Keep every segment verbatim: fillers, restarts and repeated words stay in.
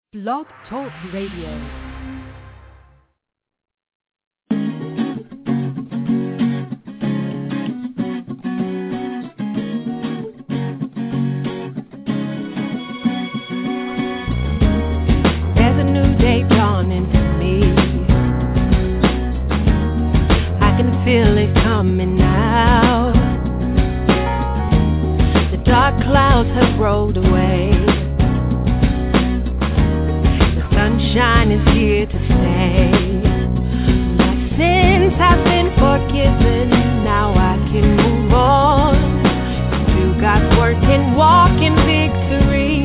Blog Talk Radio. Feel it coming now. The dark clouds have rolled away. The sunshine is here to stay. My sins have been forgiven. Now I can move on. Do God's work and walk in victory.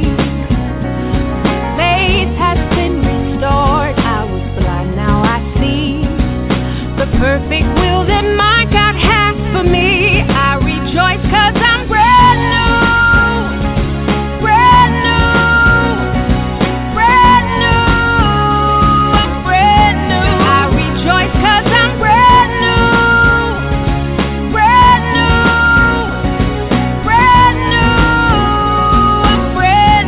Faith has been restored. I was blind, now I see the perfect will that my God has for me. I rejoice 'cause I'm brand new, brand new, brand new, I'm brand new. I rejoice 'cause I'm brand new, brand new, brand new, I'm brand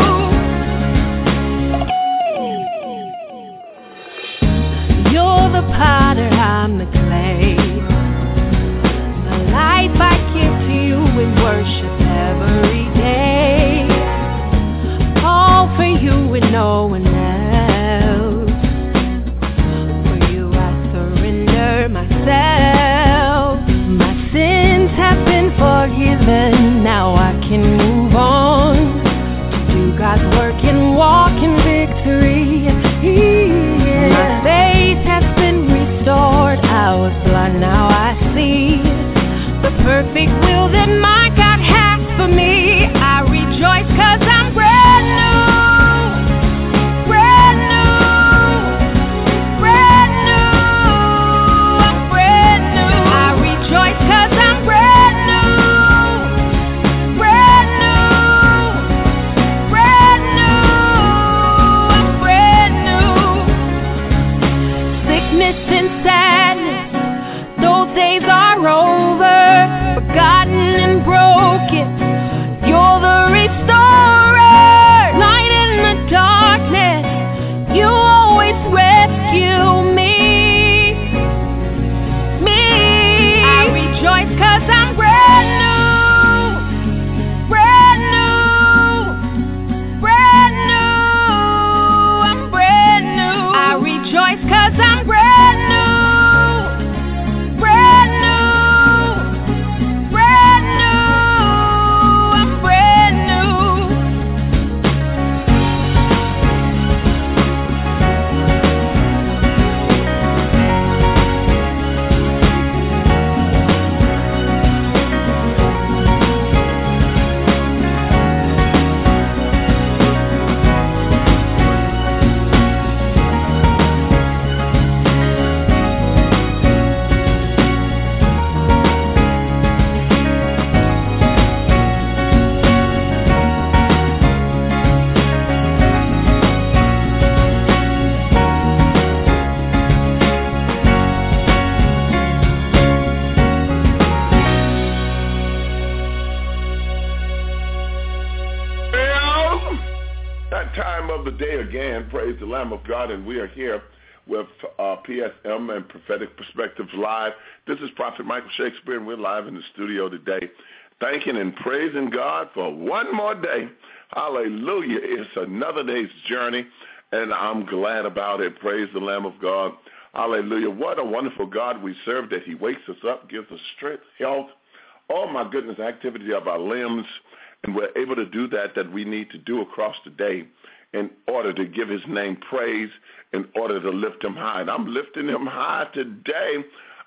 new. You're the potter, I'm the clay. My life I give to you in worship every day. All for you and no one else. For you I surrender myself. My sins have been forgiven. Now I can move on to do God's work and walk in victory. My faith has been restored. I was blind, now I see the perfect will that my God has for me. I rejoice 'cause I'm brand new, brand new, brand new, I'm brand new. I rejoice 'cause I'm brand new, brand new, brand new, I'm brand new. Sickness and sadness, those days are over, forgotten and broken. You're the restorer, light in the darkness. You always rescue me, me. I rejoice 'cause I'm brand new, brand new, brand new, I'm brand new. I rejoice 'cause I'm brand new. Brand new, brand new, I'm brand new. Well, that time of the day again, praise the Lamb of God, and we are here with uh, P S M and Prophetic Perspectives Live. This is Prophet Michael Shakespeare, and we're live in the studio today, thanking and praising God for one more day. Hallelujah. It's another day's journey, and I'm glad about it. Praise the Lamb of God. Hallelujah. What a wonderful God we serve, that he wakes us up, gives us strength, health, oh my goodness, activity of our limbs, and we're able to do that that we need to do across the day in order to give his name praise, in order to lift him high. And I'm lifting him high today.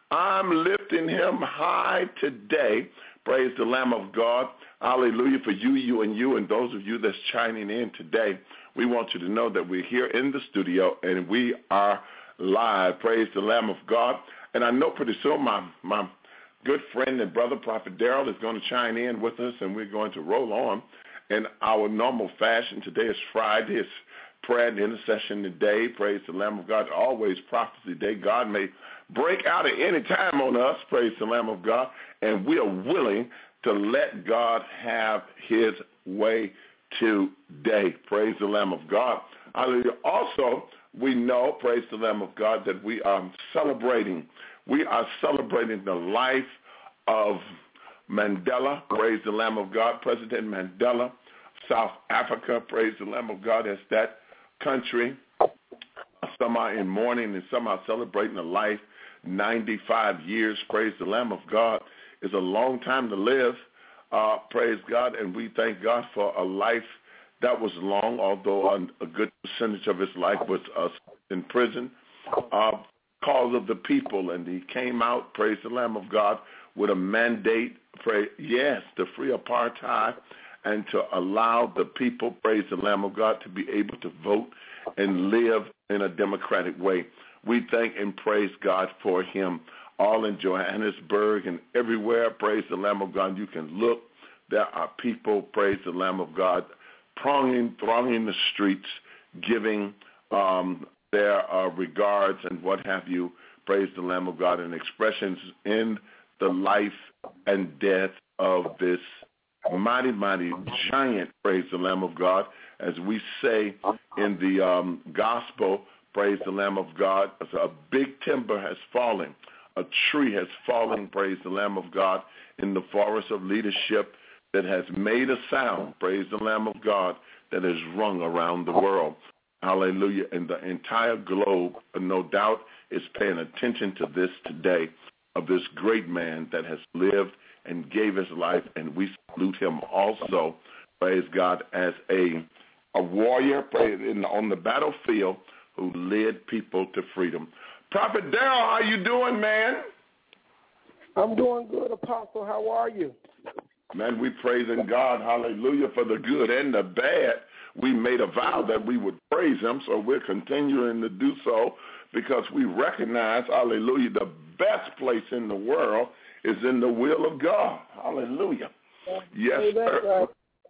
I'm lifting him high today. Praise the Lamb of God. Hallelujah for you, you, and you, and those of you that's chiming in today. We want you to know that we're here in the studio, and we are live. Praise the Lamb of God. And I know pretty soon my, my good friend and brother, Prophet Darrell, is going to chime in with us, and we're going to roll on in our normal fashion. Today is Friday. It's prayer and intercession today. Praise the Lamb of God. Always prophecy day. God may break out at any time on us. Praise the Lamb of God. And we are willing to let God have his way today. Praise the Lamb of God. Hallelujah. Also, we know, praise the Lamb of God, that we are celebrating. We are celebrating the life of Mandela, praise the Lamb of God, President Mandela, South Africa, praise the Lamb of God, as that country. Some are in mourning and some are celebrating the life. ninety-five years, praise the Lamb of God, is a long time to live, uh, praise God, and we thank God for a life that was long, although a, a good percentage of his life was uh, in prison, uh, cause of the people, and he came out, praise the Lamb of God, with a mandate, pray, yes, to free apartheid and to allow the people, praise the Lamb of God, to be able to vote and live in a democratic way. We thank and praise God for him. All in Johannesburg and everywhere, praise the Lamb of God, you can look. There are people, praise the Lamb of God, thronging, thronging the streets, giving um, their uh, regards and what have you, praise the Lamb of God, and expressions in the life and death of this mighty, mighty giant, praise the Lamb of God, as we say in the um, gospel, praise the Lamb of God, a big timber has fallen, a tree has fallen, praise the Lamb of God, in the forest of leadership that has made a sound, praise the Lamb of God, that has rung around the world. Hallelujah. And the entire globe, no doubt, is paying attention to this today, of this great man that has lived and gave his life, and we salute him also, praise God, as a a warrior praise, in, on the battlefield who led people to freedom. Prophet Darrell, how you doing, man? I'm doing good, Apostle. How are you? Man, we praising God, hallelujah, for the good and the bad. We made a vow that we would praise him, so we're continuing to do so because we recognize, hallelujah, the best place in the world is in the will of God. Hallelujah. Yes, sir.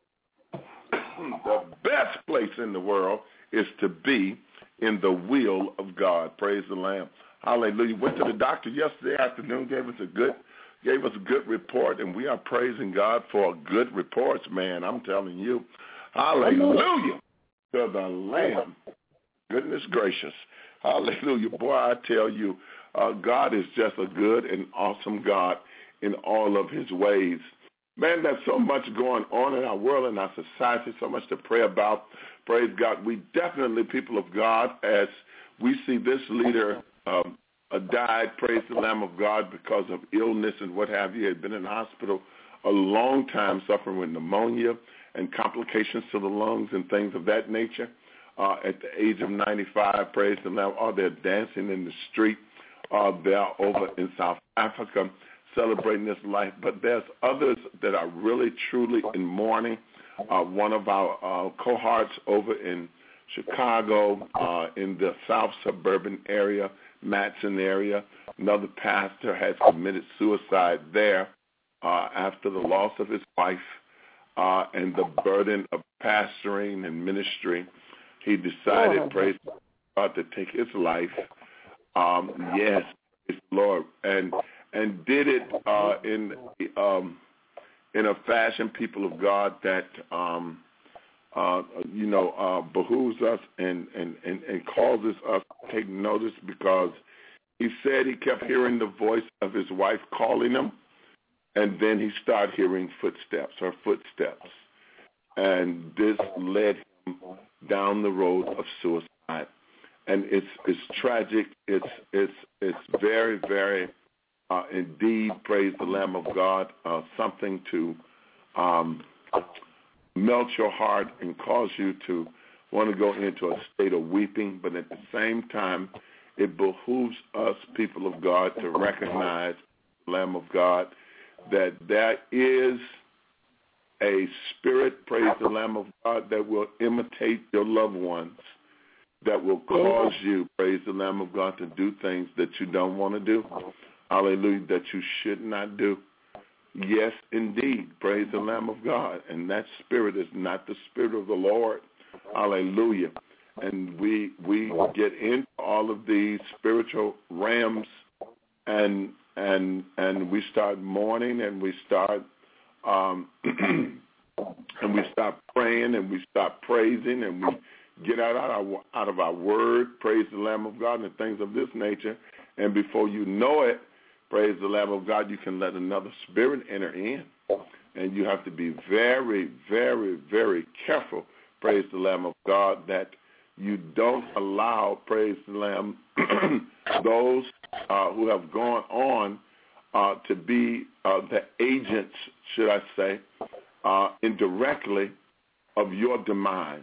The best place in the world is to be in the will of God. Praise the Lamb. Hallelujah. Went to the doctor yesterday afternoon, gave us a good gave us a good report, and we are praising God for good reports, man. I'm telling you. Hallelujah to the Lamb. Goodness gracious. Hallelujah. Boy, I tell you, uh, God is just a good and awesome God in all of his ways. Man, there's so much going on in our world and our society, so much to pray about. Praise God. We definitely, people of God, as we see this leader um, uh, died, praise the Lamb of God, because of illness and what have you, had been in the hospital a long time suffering with pneumonia and complications to the lungs and things of that nature. Uh, at the age of ninety-five, praise the Lamb. Oh, they're dancing in the street. Uh, they're over in South Africa celebrating this life. But there's others that are really, truly in mourning. Uh, one of our uh, cohorts over in Chicago, uh, in the south suburban area, Matson area, another pastor has committed suicide there uh, after the loss of his wife uh, and the burden of pastoring and ministry. He decided, oh, praise God, to take his life. Um, yes, praise the Lord, and and did it uh, in um, in a fashion, people of God, that um, uh, you know uh, behooves us and, and, and, and causes us to take notice, because he said he kept hearing the voice of his wife calling him, and then he started hearing footsteps, her footsteps, and this led him down the road of suicide. And it's it's tragic. It's it's it's very, very uh, indeed, praise the Lamb of God, uh, something to um, melt your heart and cause you to want to go into a state of weeping. But at the same time, it behooves us, people of God, to recognize, Lamb of God, that there is a spirit, praise the Lamb of God, that will imitate your loved ones, that will cause you, praise the Lamb of God, to do things that you don't want to do. Hallelujah, that you should not do. Yes, indeed, praise the Lamb of God. And that spirit is not the spirit of the Lord. Hallelujah. And we we get into all of these spiritual realms, and and and we start mourning, and we start um, and we start praying, and we start praising, and we get out of our, out of our word, praise the Lamb of God, and things of this nature. And before you know it, praise the Lamb of God, you can let another spirit enter in. And you have to be very, very, very careful, praise the Lamb of God, that you don't allow, praise the Lamb, those uh, who have gone on uh, to be uh, the agents, should I say, uh, indirectly of your demise.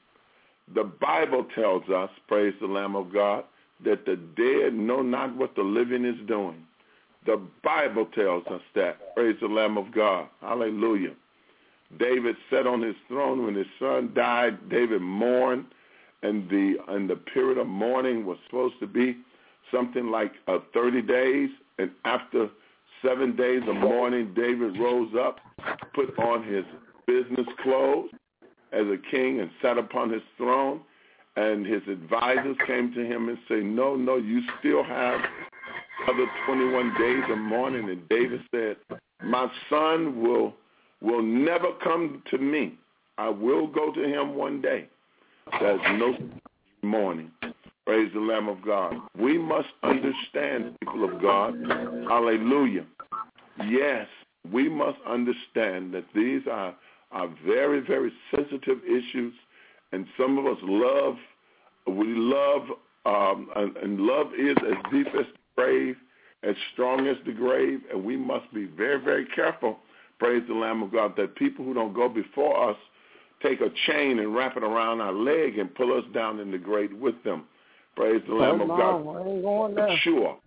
The Bible tells us, praise the Lamb of God, that the dead know not what the living is doing. The Bible tells us that, praise the Lamb of God. Hallelujah. David sat on his throne when his son died. David mourned, and the and the period of mourning was supposed to be something like uh, thirty days. And after seven days of mourning, David rose up, put on his business clothes as a king, and sat upon his throne. And his advisors came to him and said, no, no, you still have other twenty-one days of mourning. And David said, my son will will never come to me. I will go to him one day. There's no mourning. Praise the Lamb of God. We must understand, people of God. Hallelujah. Yes, we must understand that these are, are very, very sensitive issues. And some of us love, we love, um, and, and love is as deep as the grave, as strong as the grave, and we must be very, very careful, praise the Lamb of God, that people who don't go before us take a chain and wrap it around our leg and pull us down in the grave with them. Praise the Lamb of God. I ain't going there. Mature,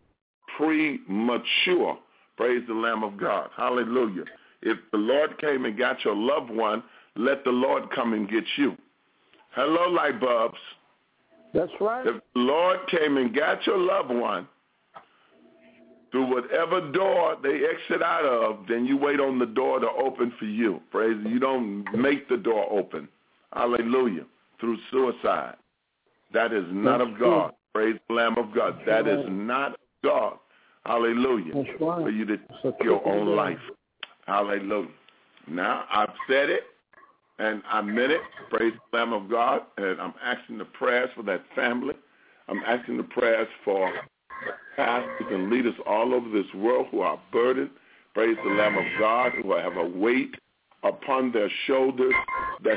premature, praise the Lamb of God. Hallelujah. If the Lord came and got your loved one, let the Lord come and get you. Hello, light bulbs. That's right. If the Lord came and got your loved one through whatever door they exit out of, then you wait on the door to open for you. Praise. You don't make the door open. Hallelujah. Through suicide. That is not That's of God. True. Praise the Lamb of God. That is not of God. Hallelujah. That's right. For you to That's take your own down. life. Hallelujah. Now, I've said it. And I meant it, praise the Lamb of God, and I'm asking the prayers for that family. I'm asking the prayers for pastors and leaders all over this world who are burdened, praise the Lamb of God, who have a weight upon their shoulders that's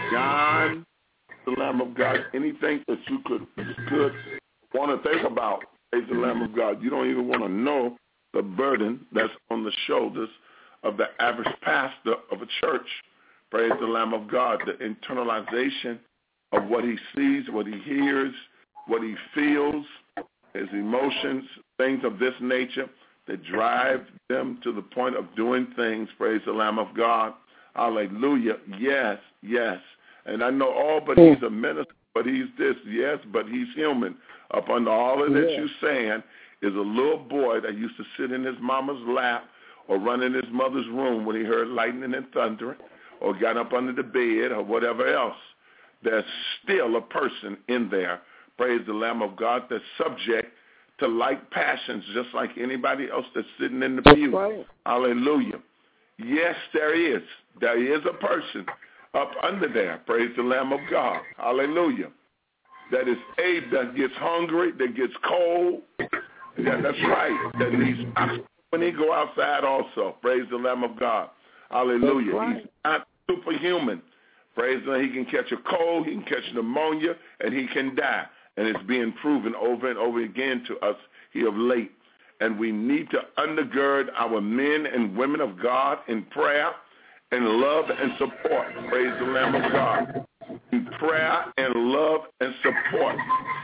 beyond the Lamb of God. Anything that you could, could want to think about, praise the Lamb of God. You don't even want to know the burden that's on the shoulders of the average pastor of a church. Praise the Lamb of God, the internalization of what he sees, what he hears, what he feels, his emotions, things of this nature that drive them to the point of doing things, praise the Lamb of God. Hallelujah. Yes, yes. And I know, oh, but he's a minister, but he's this, yes, but he's human. Up under all of that yeah. you're saying is a little boy that used to sit in his mama's lap or run in his mother's room when he heard lightning and thundering, or got up under the bed or whatever else. There's still a person in there, praise the Lamb of God, that's subject to like passions just like anybody else that's sitting in the pew. Right. Hallelujah. Yes, there is. There is a person up under there, praise the Lamb of God. Hallelujah. That is a that gets hungry, that gets cold. Yeah, that's right. That needs when he go outside also, praise the Lamb of God. Hallelujah. Right. He's not superhuman. Praise the Lord. He can catch a cold, he can catch pneumonia, and he can die. And it's being proven over and over again to us here of late. And we need to undergird our men and women of God in prayer and love and support. Praise the Lamb of God. In prayer and love and support.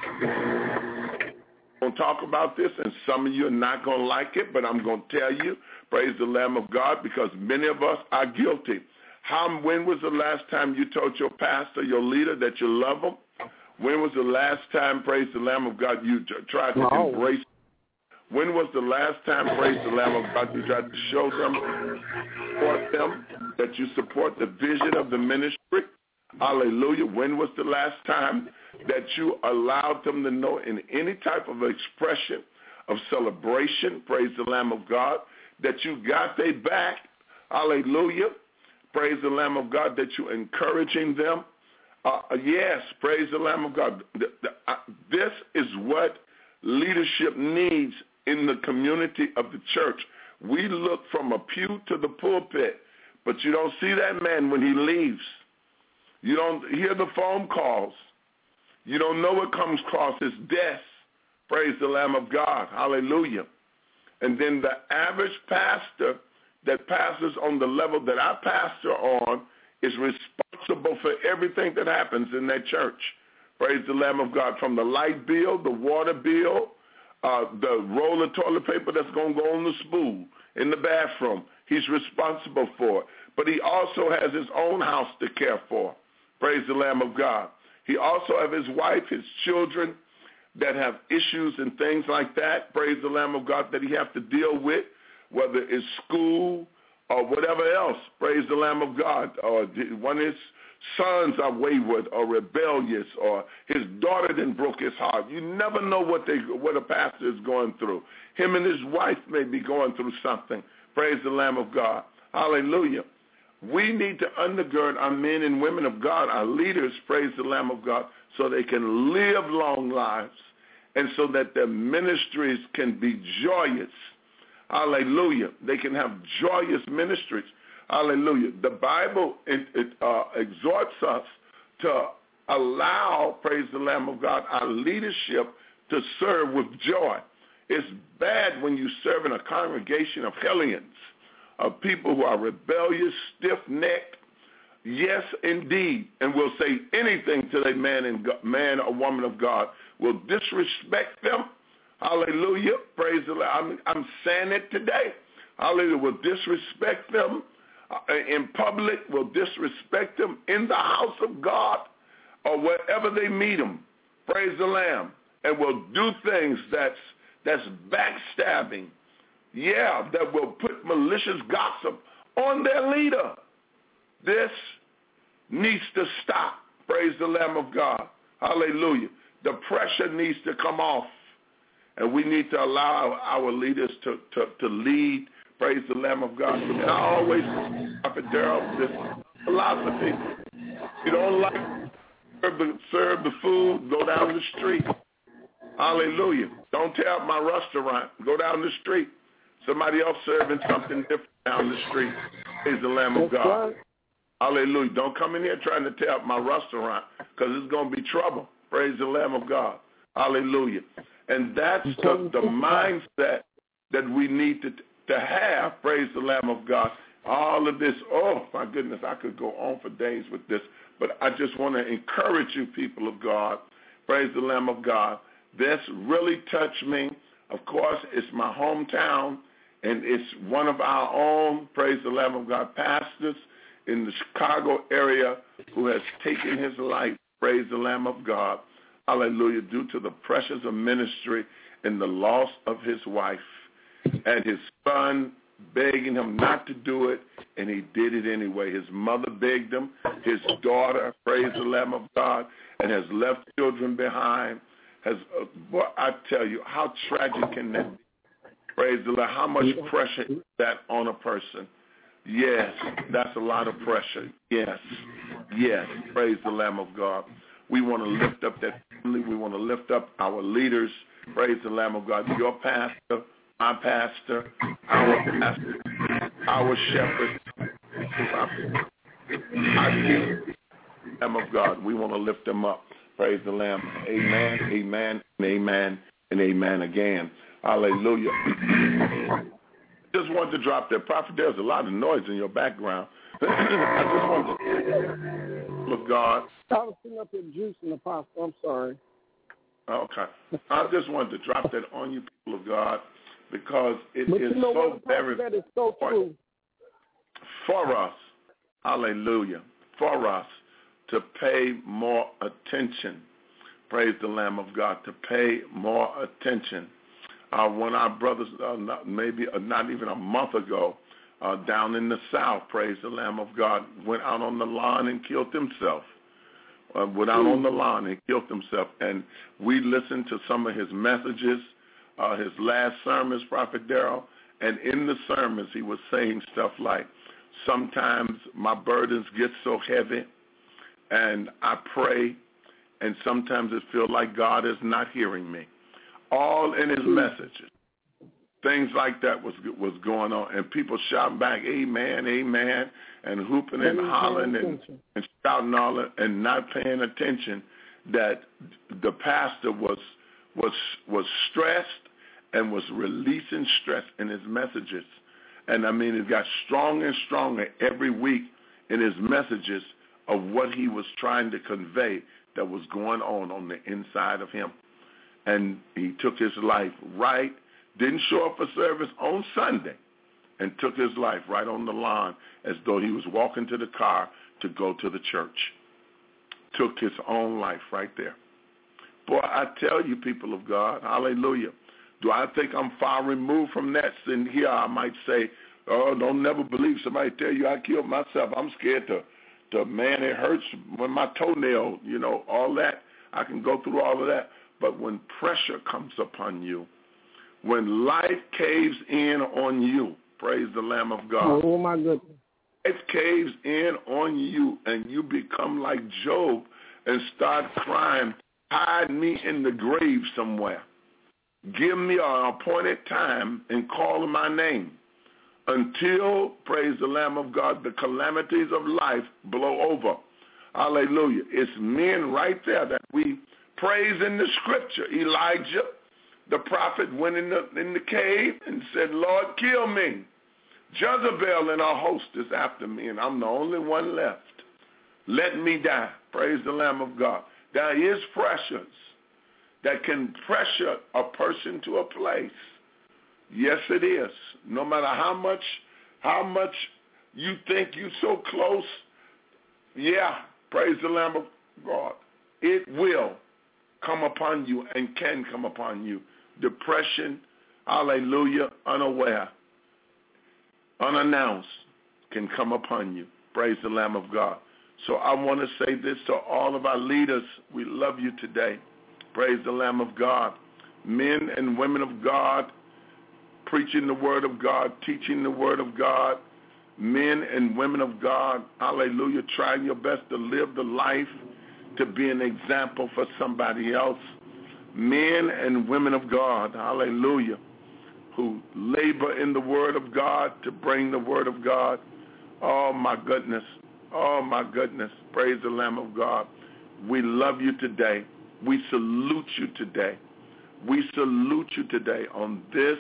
I'm going to talk about this, and some of you are not going to like it, but I'm going to tell you, praise the Lamb of God, because many of us are guilty. How? When was the last time you told your pastor, your leader, that you love them? When was the last time, praise the Lamb of God, you t- tried to no. embrace them? When was the last time, praise the Lamb of God, you tried to show them, support them, that you support the vision of the ministry? Hallelujah. When was the last time that you allowed them to know in any type of expression of celebration, praise the Lamb of God, that you got their back? Hallelujah. Praise the Lamb of God, that you're encouraging them. Uh, yes, praise the Lamb of God. The, the, uh, this is what leadership needs in the community of the church. We look from a pew to the pulpit, but you don't see that man when he leaves. You don't hear the phone calls. You don't know what comes across his desk. Praise the Lamb of God. Hallelujah. And then the average pastor that pastors on the level that I pastor on is responsible for everything that happens in that church. Praise the Lamb of God. From the light bill, the water bill, uh, the roll of toilet paper that's going to go on the spool in the bathroom. He's responsible for it. But he also has his own house to care for. Praise the Lamb of God. He also has his wife, his children that have issues and things like that. Praise the Lamb of God, that he has to deal with, whether it's school or whatever else. Praise the Lamb of God. Or one of his sons are wayward or rebellious, or his daughter then broke his heart. You never know what they what a pastor is going through. Him and his wife may be going through something. Praise the Lamb of God. Hallelujah. We need to undergird our men and women of God, our leaders, praise the Lamb of God, so they can live long lives and so that their ministries can be joyous. Hallelujah. They can have joyous ministries. Hallelujah. The Bible it, it, uh, exhorts us to allow, praise the Lamb of God, our leadership to serve with joy. It's bad when you serve in a congregation of hellions, of people who are rebellious, stiff-necked, yes, indeed, and will say anything to a man and God, man or woman of God, will disrespect them. Hallelujah. Praise the Lord. I'm, I'm saying it today. Hallelujah. Will disrespect them uh, in public, will disrespect them in the house of God or wherever they meet them. Praise the Lamb. And will do things that's, that's backstabbing. Yeah, that will put malicious gossip on their leader. This needs to stop. Praise the Lamb of God. Hallelujah. The pressure needs to come off. And we need to allow our leaders to, to, to lead. Praise the Lamb of God. And I always, Prophet Darrell, this philosophy. You don't like serve the, serve the food, go down the street. Hallelujah. Don't tear up my restaurant. Go down the street. Somebody else serving something different down the street. Praise the Lamb of God. Hallelujah. Don't come in here trying to tear up my restaurant because it's going to be trouble. Praise the Lamb of God. Hallelujah. And that's the, the mindset that we need to, to have. Praise the Lamb of God. All of this, oh, my goodness, I could go on for days with this. But I just want to encourage you, people of God. Praise the Lamb of God. This really touched me. Of course, it's my hometown. And it's one of our own, praise the Lamb of God, pastors in the Chicago area who has taken his life, praise the Lamb of God, hallelujah, due to the pressures of ministry and the loss of his wife and his son begging him not to do it, and he did it anyway. His mother begged him, his daughter, praise the Lamb of God, and has left children behind. Has, uh, boy, I tell you, how tragic can that be? Praise the Lord. How much pressure is that on a person? Yes, that's a lot of pressure. Yes, yes. Praise the Lamb of God. We want to lift up that family. We want to lift up our leaders. Praise the Lamb of God. Your pastor, my pastor, our pastor, our shepherd, our king, Lamb of God. We want to lift them up. Praise the Lamb. Amen, amen, and amen, and amen again. Hallelujah. Just wanted to drop that. Prophet, there's a lot of noise in your background. I just wanted to look God. I was sitting up here juicing, Apostle. I'm sorry. Okay. I just wanted to drop that on you, people of God, because it but is you know so what, very that is so true. For us, hallelujah, for us to pay more attention. Praise the Lamb of God, to pay more attention. Uh, when our brothers, uh, not, maybe uh, not even a month ago, uh, down in the South, praise the Lamb of God, went out on the lawn and killed himself. Uh, went out on the lawn and killed himself. And we listened to some of his messages, uh, his last sermons, Prophet Darrell. And in the sermons, he was saying stuff like, sometimes my burdens get so heavy and I pray, and sometimes it feels like God is not hearing me. All in his messages. Things like that was was going on, and people shouting back, amen, amen, and hooping and hollering and, and shouting all that, and not paying attention that the pastor was was was stressed and was releasing stress in his messages. And, I mean, it got stronger and stronger every week in his messages of what he was trying to convey that was going on on the inside of him. And he took his life right, didn't show up for service on Sunday, and took his life right on the lawn as though he was walking to the car to go to the church. Took his own life right there. Boy, I tell you, people of God, hallelujah. Do I think I'm far removed from that? And here I might say, oh, don't never believe somebody tell you I killed myself. I'm scared to, to man, it hurts when my toenail, you know, all that. I can go through all of that. But when pressure comes upon you, when life caves in on you, praise the Lamb of God. Oh, my goodness. Life caves in on you, and you become like Job and start crying, hide me in the grave somewhere. Give me an appointed time and call my name until, praise the Lamb of God, the calamities of life blow over. Hallelujah. It's men right there that we praise in the scripture. Elijah, the prophet, went in the, in the cave and said, Lord, kill me. Jezebel and her host is after me, and I'm the only one left. Let me die. Praise the Lamb of God. There is pressures that can pressure a person to a place. Yes, it is. No matter how much, how much you think you're so close, yeah, praise the Lamb of God. It will come upon you and can come upon you. Depression, hallelujah, unaware, unannounced, can come upon you. Praise the Lamb of God. So I want to say this to all of our leaders. We love you today. Praise the Lamb of God. Men and women of God, preaching the word of God, teaching the word of God. Men and women of God, hallelujah, trying your best to live the life, to be an example for somebody else. Men and women of God, hallelujah, who labor in the word of God to bring the word of God. Oh, my goodness. Oh, my goodness. Praise the Lamb of God. We love you today. We salute you today. We salute you today on this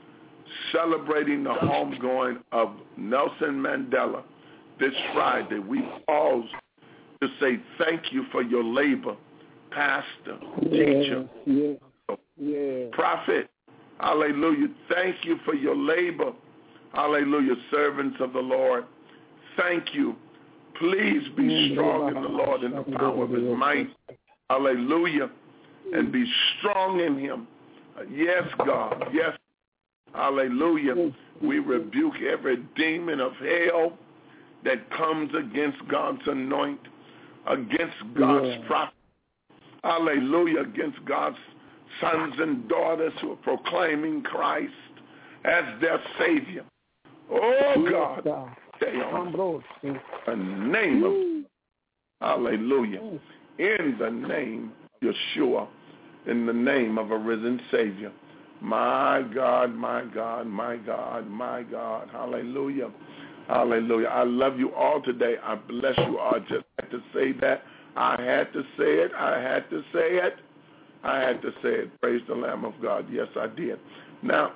celebrating the homegoing of Nelson Mandela this Friday. We pause to say thank you for your labor, pastor, yeah, teacher, yeah, yeah. prophet. Hallelujah. Thank you for your labor. Hallelujah. Servants of the Lord. Thank you. Please be strong in the Lord in the power of his might. Hallelujah. And be strong in him. Yes, God. Yes. Hallelujah. We rebuke every demon of hell that comes against God's anointed, against God's yeah. prophet. Hallelujah. Against God's sons and daughters who are proclaiming Christ as their Savior. Oh, God. Stay on. In the name of hallelujah. In the name of Yeshua. In the name of a risen Savior. My God, my God, my God, my God. Hallelujah. Hallelujah. I love you all today. I bless you all. I just had to say that. I had to say it. I had to say it. I had to say it. Praise the Lamb of God. Yes, I did. Now,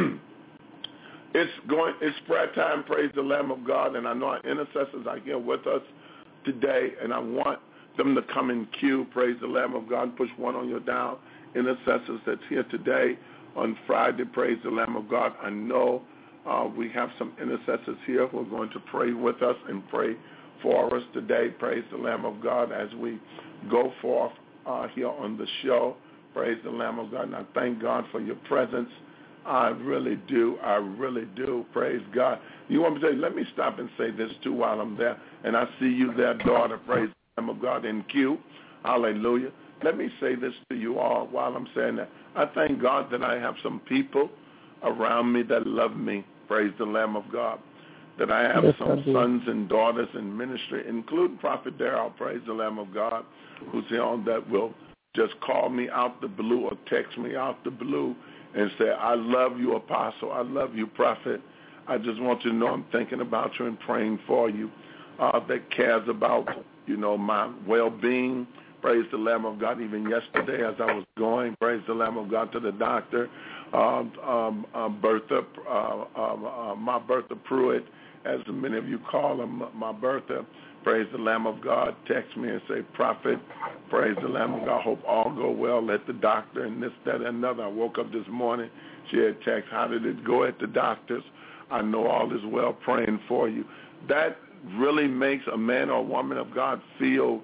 it's going. It's prayer time. Praise the Lamb of God. And I know our intercessors are here with us today, and I want them to come in queue. Praise the Lamb of God. Push one on your down. Intercessors that's here today on Friday. Praise the Lamb of God. I know uh, we have some intercessors here who are going to pray with us and pray for us today. Praise the Lamb of God as we go forth uh, here on the show. Praise the Lamb of God. And I thank God for your presence. I really do. I really do. Praise God. You want me to say, let me stop and say this too while I'm there. And I see you there, daughter. Praise the Lamb of God in queue. Hallelujah. Let me say this to you all while I'm saying that. I thank God that I have some people around me that love me. Praise the Lamb of God. that I have yes, some I sons and daughters in ministry, including Prophet Darrell, praise the Lamb of God, who's on that will just call me out the blue or text me out the blue and say, I love you, Apostle. I love you, Prophet. I just want you to know I'm thinking about you and praying for you. Uh, that cares about, you know, my well-being. Praise the Lamb of God. Even yesterday as I was going, praise the Lamb of God, to the doctor, um, um, uh, Bertha, uh, uh, uh, my Bertha Pruitt, as many of you call her, my Bertha, praise the Lamb of God, text me and say, Prophet, praise the Lamb of God, hope all go well at the doctor and this, that, and another. I woke up this morning, she had text, how did it go at the doctor's? I know all is well, praying for you. That really makes a man or woman of God feel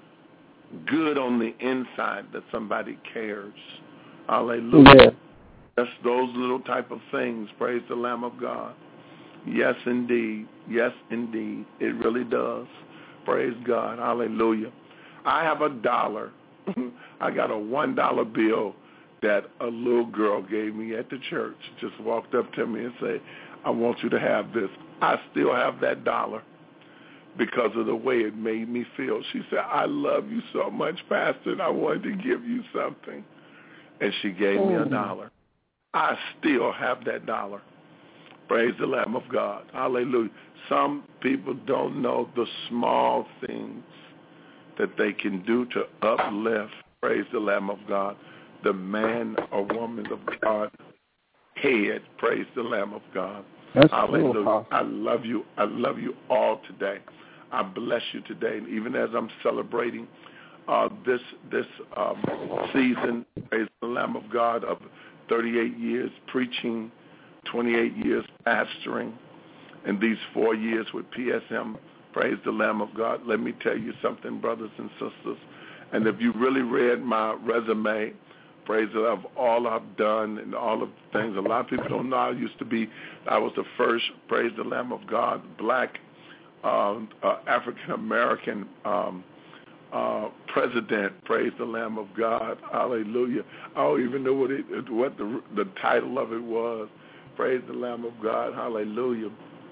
good on the inside that somebody cares. Hallelujah. Yes. That's those little type of things. Praise the Lamb of God. Yes, indeed. Yes, indeed. It really does. Praise God. Hallelujah. I have a dollar. I got a one dollar bill that a little girl gave me at the church. Just walked up to me and said, I want you to have this. I still have that dollar because of the way it made me feel. She said, I love you so much, Pastor, and I wanted to give you something. And she gave me a dollar. I still have that dollar. Praise the Lamb of God. Hallelujah. Some people don't know the small things that they can do to uplift, praise the Lamb of God, the man or woman of God head, praise the Lamb of God. That's Hallelujah. cool, I love you. I love you all today. I bless you today. And even as I'm celebrating uh, this this um, season, praise the Lamb of God, of thirty-eight years preaching, twenty-eight years pastoring, and these four years with P S M, praise the Lamb of God. Let me tell you something, brothers and sisters. And if you really read my resume, praise the Lord, of all I've done and all of the things, a lot of people don't know I used to be, I was the first, praise the Lamb of God, black um, uh, African-American um, uh, president, praise the Lamb of God, hallelujah. I don't even know what it, what the, the title of it was, praise the Lamb of God, hallelujah.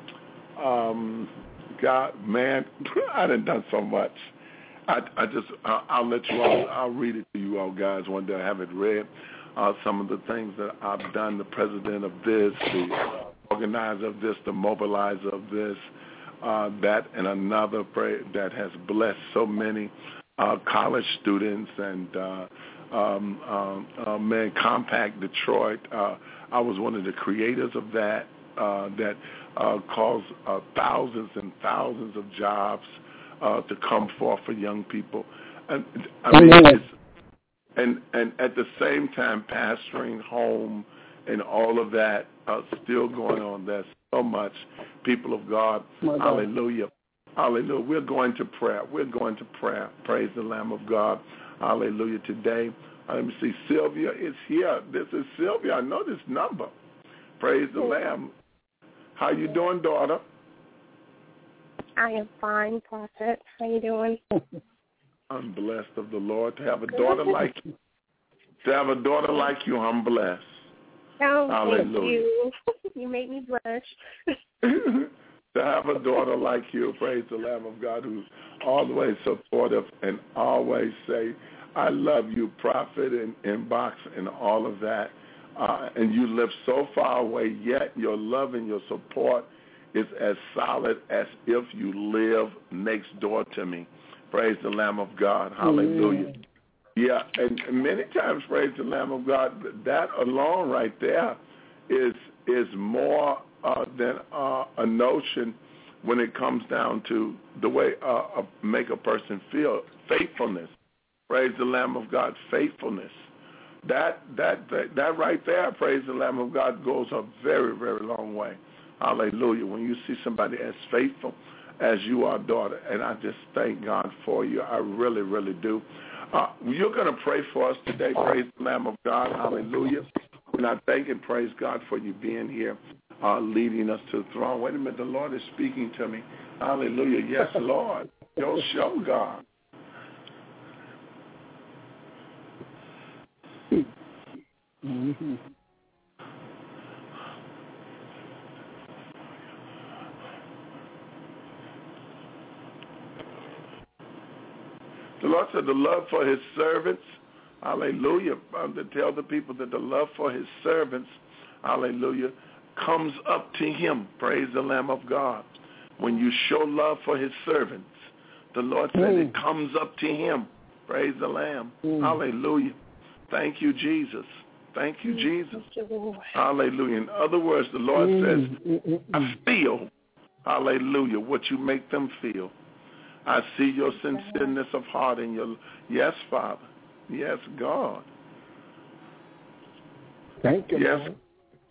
Um, God, man, I done done so much. I, I just, I'll, I'll let you all, I'll read it to you all guys one day. I have it read. Uh, some of the things that I've done, the president of this, the organizer of this, the mobilizer of this, uh, that and another pray, that has blessed so many uh, college students and, uh, um, um, uh, man, Compact Detroit. Uh, I was one of the creators of that, uh, that uh, caused uh, thousands and thousands of jobs Uh, to come forth for young people, and I mean, it's, and and at the same time, pastoring home and all of that uh, still going on. There's so much, people of God, hallelujah, hallelujah. We're going to prayer. We're going to prayer. Praise the Lamb of God, hallelujah. Today, uh, let me see. Sylvia is here. This is Sylvia. I know this number. Praise the Lamb. How you doing, daughter? I am fine, Prophet. How you doing? I'm blessed of the Lord to have a daughter like you. To have a daughter like you, I'm blessed. Oh, hallelujah. Thank you. You made me blush. To have a daughter like you, praise the Lamb of God, who's always supportive and always say, I love you, Prophet, and inbox and all of that. Uh, and you live so far away, yet your love and your support is as solid as if you live next door to me. Praise the Lamb of God. Hallelujah. Mm. Yeah, and many times, praise the Lamb of God, that alone right there is is more uh, than uh, a notion when it comes down to the way uh, uh, make a person feel. Faithfulness. Praise the Lamb of God. Faithfulness. That, that, that, that right there, praise the Lamb of God, goes a very, very long way. Hallelujah. When you see somebody as faithful as you are, daughter, and I just thank God for you. I really, really do. Uh, you're going to pray for us today. Praise the Lamb of God. Hallelujah. And I thank and praise God for you being here, uh, leading us to the throne. Wait a minute. The Lord is speaking to me. Hallelujah. Yes, Lord. Go show God. Lord said the love for his servants, hallelujah, um, to tell the people that the love for his servants, hallelujah, comes up to him. Praise the Lamb of God. When you show love for his servants, the Lord said mm. it comes up to him. Praise the Lamb. Mm. Hallelujah. Thank you, Jesus. Thank you, Jesus. Thank you, hallelujah. In other words, the Lord mm. says, I feel, hallelujah, what you make them feel. I see your sincereness of heart in your, yes, Father. Yes, God. Thank you, yes. Lord.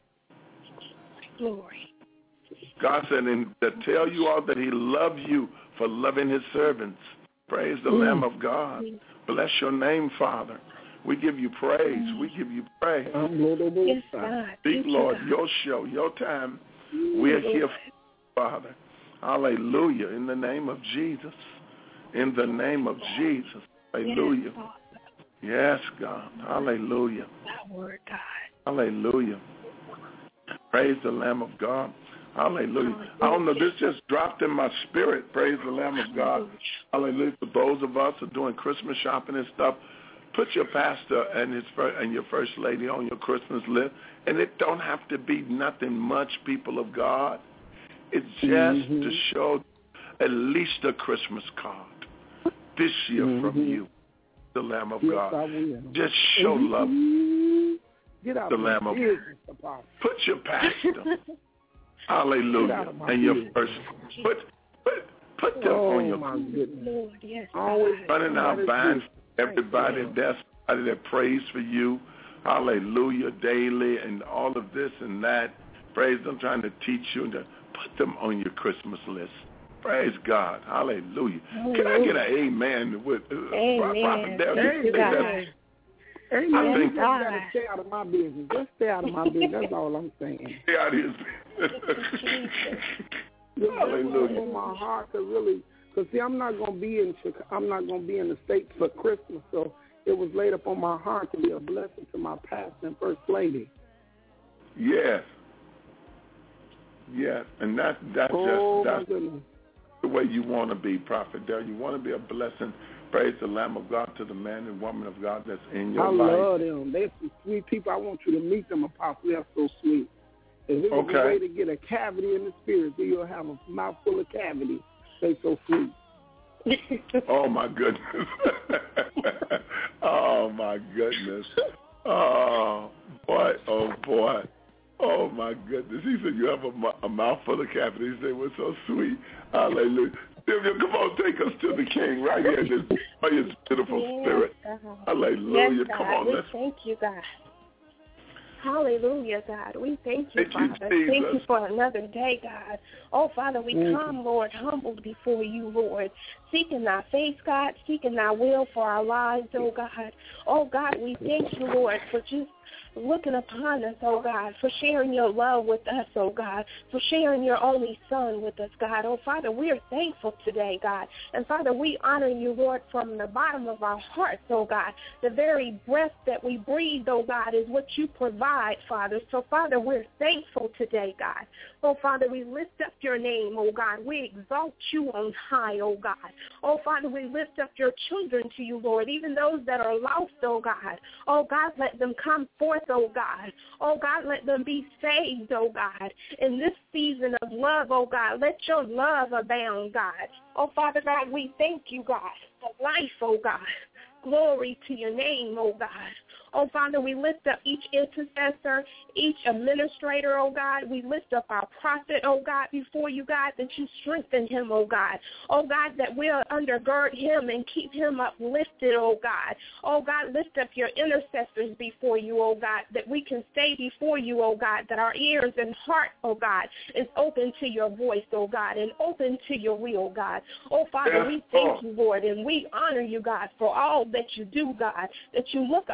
Glory. God said, and to tell you all that he loves you for loving his servants. Praise the mm. Lamb of God. Bless your name, Father. We give you praise. Mm. We give you praise. Yes, God. Speak, Lord, you, your show, your time. Mm. We're here, Father. Hallelujah. In the name of Jesus. In the name of Jesus. Hallelujah. Yes, yes, God. Hallelujah. That word, God. Hallelujah. Praise the Lamb of God. Hallelujah. Hallelujah. I don't know, this just dropped in my spirit. Praise the Lamb of God. Hallelujah. For those of us who are doing Christmas shopping and stuff, put your pastor and his and your first lady on your Christmas list. And it don't have to be nothing much, people of God. It's just mm-hmm. to show at least a Christmas card this year mm-hmm. from you, the Lamb of yes, God. Just show love. Get out the Lamb of God. Put your pastor. Hallelujah. And your first. Put put put them oh, on your my goodness. Lord, yes. Always running out vines for everybody. That's somebody that prays for you. Hallelujah. Daily and all of this and that. Praise them, trying to teach you and to put them on your Christmas list. Praise God. Hallelujah. Hallelujah. Can I get an amen with uh, amen. Prophet Dale? Thank you, God. Amen. I think you just gotta stay out of my business. Just stay out of my business. That's all I'm saying. Stay out of his business. Hallelujah. On my heart to really, because see, I'm not gonna be in Chicago, I'm not gonna be in the States for Christmas, so it was laid up on my heart to be a blessing to my pastor and first lady. Yes. Yes, and that that's oh, just that's the way you want to be, Prophet Dale. You want to be a blessing. Praise the Lamb of God to the man and woman of God that's in your I life. I love them. They're some sweet people. I want you to meet them, Apostle. They're so sweet. If it was okay. a way to get a cavity in the spirit, so you'll have a mouthful of cavity. They're so sweet. Oh, my goodness. Oh, my goodness. Oh, boy. Oh, boy. Oh, my goodness. He said you have a, a mouthful of cavity. He said, we're so sweet. Hallelujah. Sylvia, come on, take us to the King right here. This by his beautiful yes, spirit. God. Hallelujah. Yes, come God. on, we let's. Thank you, God. Hallelujah, God. We thank you, thank Father. You, thank you for another day, God. Oh, Father, we mm. come, Lord, humbled before you, Lord, seeking thy face, God, seeking thy will for our lives, oh, God. Oh, God, we thank you, Lord, for just looking upon us, oh God, for sharing your love with us, oh God, for sharing your only son with us, God. Oh, Father, we are thankful today, God. And, Father, we honor you, Lord, from the bottom of our hearts, oh God. The very breath that we breathe, oh God, is what you provide, Father. So, Father, we're thankful today, God. Oh, Father, we lift up your name, oh God. We exalt you on high, oh God. Oh, Father, we lift up your children to you, Lord, even those that are lost, oh God. Oh, God, let them come forth, oh God. Oh, God, let them be saved, oh God. In this season of love, oh God, let your love abound, God. Oh, Father God, we thank you, God, for life, oh God. Glory to your name, oh God. Oh, Father, we lift up each intercessor, each administrator, oh God. We lift up our prophet, oh God, before you, God, that you strengthen him, oh God. Oh, God, that we'll undergird him and keep him uplifted, oh God. Oh, God, lift up your intercessors before you, oh God, that we can stay before you, oh God, that our ears and heart, oh God, is open to your voice, oh God, and open to your will, God. Oh, Father, yes, we thank you, Lord, and we honor you, God, for all that you do, God, that you look upon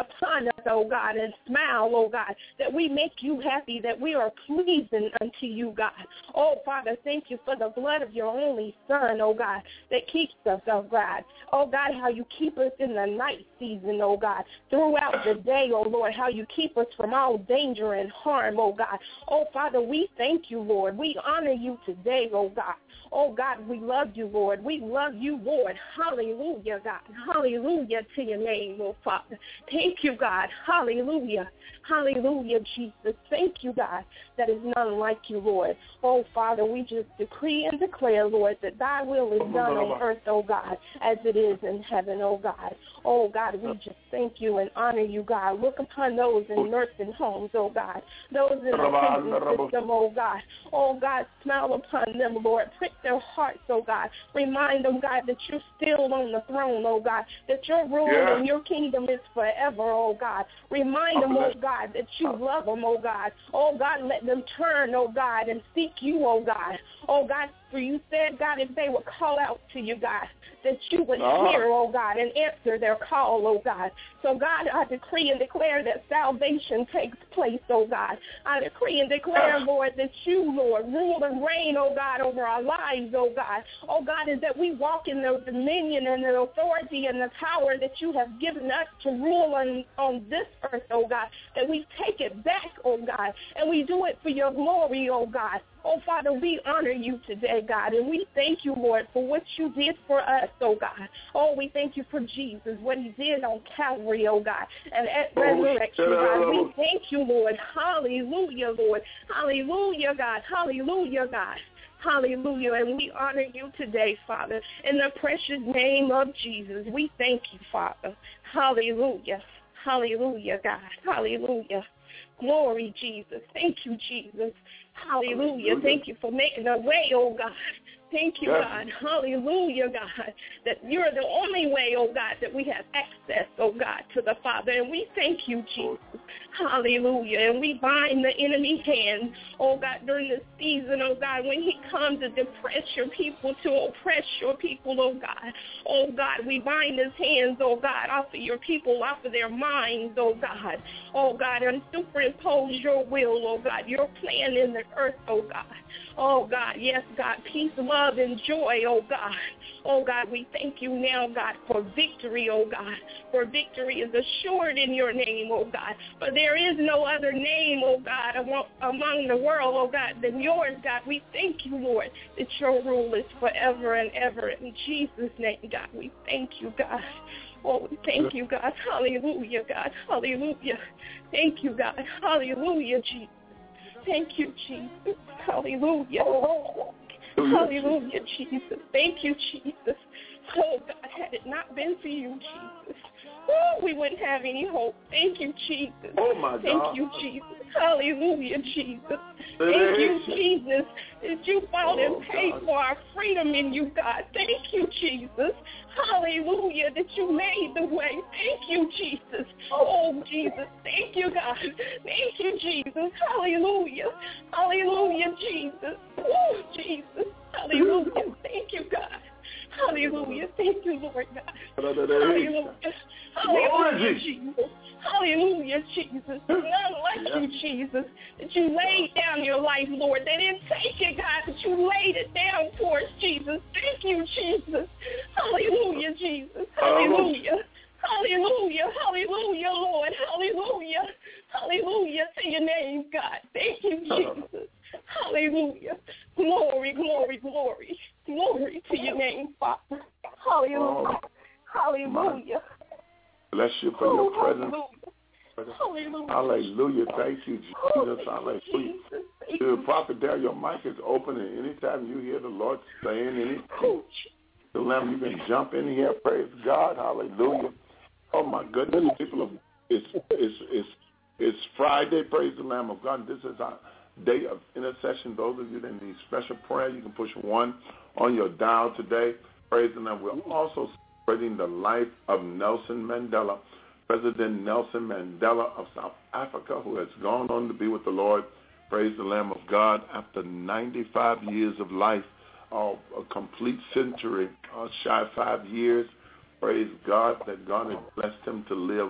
us, oh God, and smile, oh God, that we make you happy, that we are pleasing unto you, God. Oh, Father, thank you for the blood of your only Son, oh God, that keeps us, oh God. Oh, God, how you keep us in the night season, oh God, throughout the day, oh Lord, how you keep us from all danger and harm, oh God. Oh, Father, we thank you, Lord. We honor you today, oh God. Oh, God, we love you, Lord. We love you, Lord. Hallelujah, God. Hallelujah to your name, oh Father. Thank you, God. Hallelujah. Hallelujah, Jesus. Thank you, God, that is none like you, Lord. Oh, Father, we just decree and declare, Lord, that thy will is done on earth, oh God, as it is in heaven, oh God. Oh, God, we just thank you and honor you, God. Look upon those in nursing homes, oh God, those in the prison system, oh God. Oh, God, smile upon them, Lord. Prick their hearts, oh God. Remind them, God, that you're still on the throne, oh God, that your rule yeah. and your kingdom is forever, oh God. Remind them, oh God, that you love them, oh God. Oh, God, let them turn, oh God, and seek you, oh God. Oh, God, for you said, God, if they would call out to you, God, that you would oh. hear, oh God, and answer their call, oh God. So, God, I decree and declare that salvation takes place, oh God. I decree and declare, Lord, that you, Lord, rule and reign, oh God, over our lives, oh God. Oh, God, is that we walk in the dominion and the authority and the power that you have given us to rule on, on this earth, oh God, that we take it back, oh God, and we do it for your glory, oh God. Oh, Father, we honor you today, God, and we thank you, Lord, for what you did for us, oh God. Oh, we thank you for Jesus, what he did on Calvary, oh God, and at resurrection, God. We thank you, Lord. Hallelujah, Lord. Hallelujah, God. Hallelujah, God. Hallelujah, and we honor you today, Father, in the precious name of Jesus. We thank you, Father. Hallelujah. Hallelujah, God. Hallelujah. Glory, Jesus. Thank you, Jesus. Hallelujah. Thank you for making a way, oh God. Thank you, yes. God. Hallelujah, God, that you're the only way, oh God, that we have access, oh God, to the Father. And we thank you, Jesus. Hallelujah. And we bind the enemy's hand, oh God, during this season, oh God, when he comes to depress your people, to oppress your people, oh God. Oh God, we bind his hands, oh God, off of your people, off of their minds, oh God. Oh God, and superimpose your will, oh God, your plan in the earth, oh God. Oh, God, yes, God, peace, love, and joy, oh, God. Oh, God, we thank you now, God, for victory, oh, God. For victory is assured in your name, oh, God. For there is no other name, oh, God, among, among the world, oh, God, than yours, God. We thank you, Lord, that your rule is forever and ever. In Jesus' name, God, we thank you, God. Oh, we thank you, God. Hallelujah, God. Hallelujah. Thank you, God. Hallelujah, Jesus. Thank you, Jesus. Hallelujah. Hallelujah, Jesus. Thank you, Jesus. Oh, God, had it not been for you, Jesus, oh, we wouldn't have any hope. Thank you, Jesus. Oh, my God. Thank you, Jesus. Hallelujah, Jesus. Thank you, Jesus, that you fought and paid for our freedom in you, God. Thank you, Jesus. Hallelujah, that you made the way. Thank you, Jesus. Oh, Jesus. Thank you, God. Thank you, Jesus. Hallelujah. Hallelujah, Jesus. Oh, Jesus. Hallelujah. Thank you, God. Hallelujah. Thank you, Lord God. Hallelujah. Hallelujah, Jesus. Hallelujah, Jesus. None like yeah. you, Jesus. That you laid down your life, Lord. They didn't take it, God, but you laid it down for us, Jesus. Thank you, Jesus. Hallelujah, Jesus. Hallelujah. Hallelujah. Hallelujah, Lord. Hallelujah. Hallelujah to your name, God. Thank you, Jesus. Hallelujah. Glory, glory, glory. Glory to your name, Father. Hallelujah. Hallelujah. Bless you for your oh, presence. Hallelujah. Hallelujah. Thank you, Jesus. Hallelujah. The prophet there, your mic is open, and anytime you hear the Lord saying anything, the Lamb, you can jump in here. Praise God. Hallelujah. Oh, my goodness. People of, it's, it's, it's, it's Friday. Praise the Lamb of God. This is our day of intercession. Those of you that need special prayer, you can push one on your dial today. Praise the Lamb. We're also celebrating the life of Nelson Mandela, President Nelson Mandela of South Africa, who has gone on to be with the Lord. Praise the Lamb of God. After ninety-five years of life, uh, a complete century, uh, shy five years. Praise God that God has blessed him to live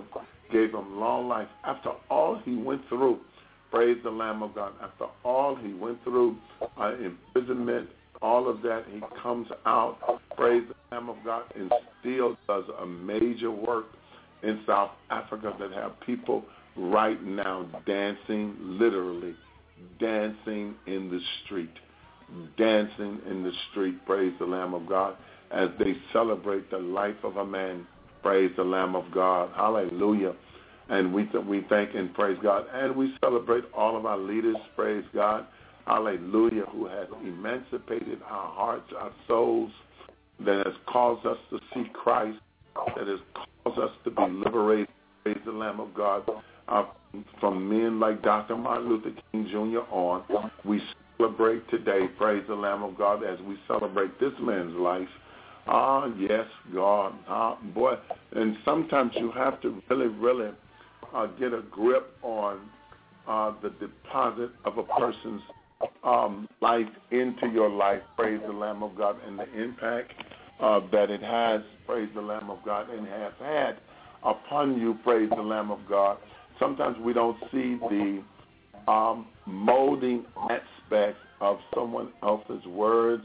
gave him long life. After all he went through, praise the Lamb of God, after all he went through, uh, imprisonment, all of that, he comes out, praise the Lamb of God, and still does a major work in South Africa that have people right now dancing, literally dancing in the street, dancing in the street, praise the Lamb of God, as they celebrate the life of a man, praise the Lamb of God, hallelujah. And we th- we thank and praise God, and we celebrate all of our leaders, praise God, hallelujah, who has emancipated our hearts, our souls, that has caused us to see Christ, that has caused us to be liberated, praise the Lamb of God, uh, from men like Doctor Martin Luther King Junior on. We celebrate today, praise the Lamb of God, as we celebrate this man's life. Ah, yes, God. Ah, boy. And sometimes you have to really, really uh, get a grip on uh, the deposit of a person's um, life into your life, praise the Lamb of God, and the impact uh, that it has, praise the Lamb of God, and has had upon you, praise the Lamb of God. Sometimes we don't see the um, molding aspect of someone else's words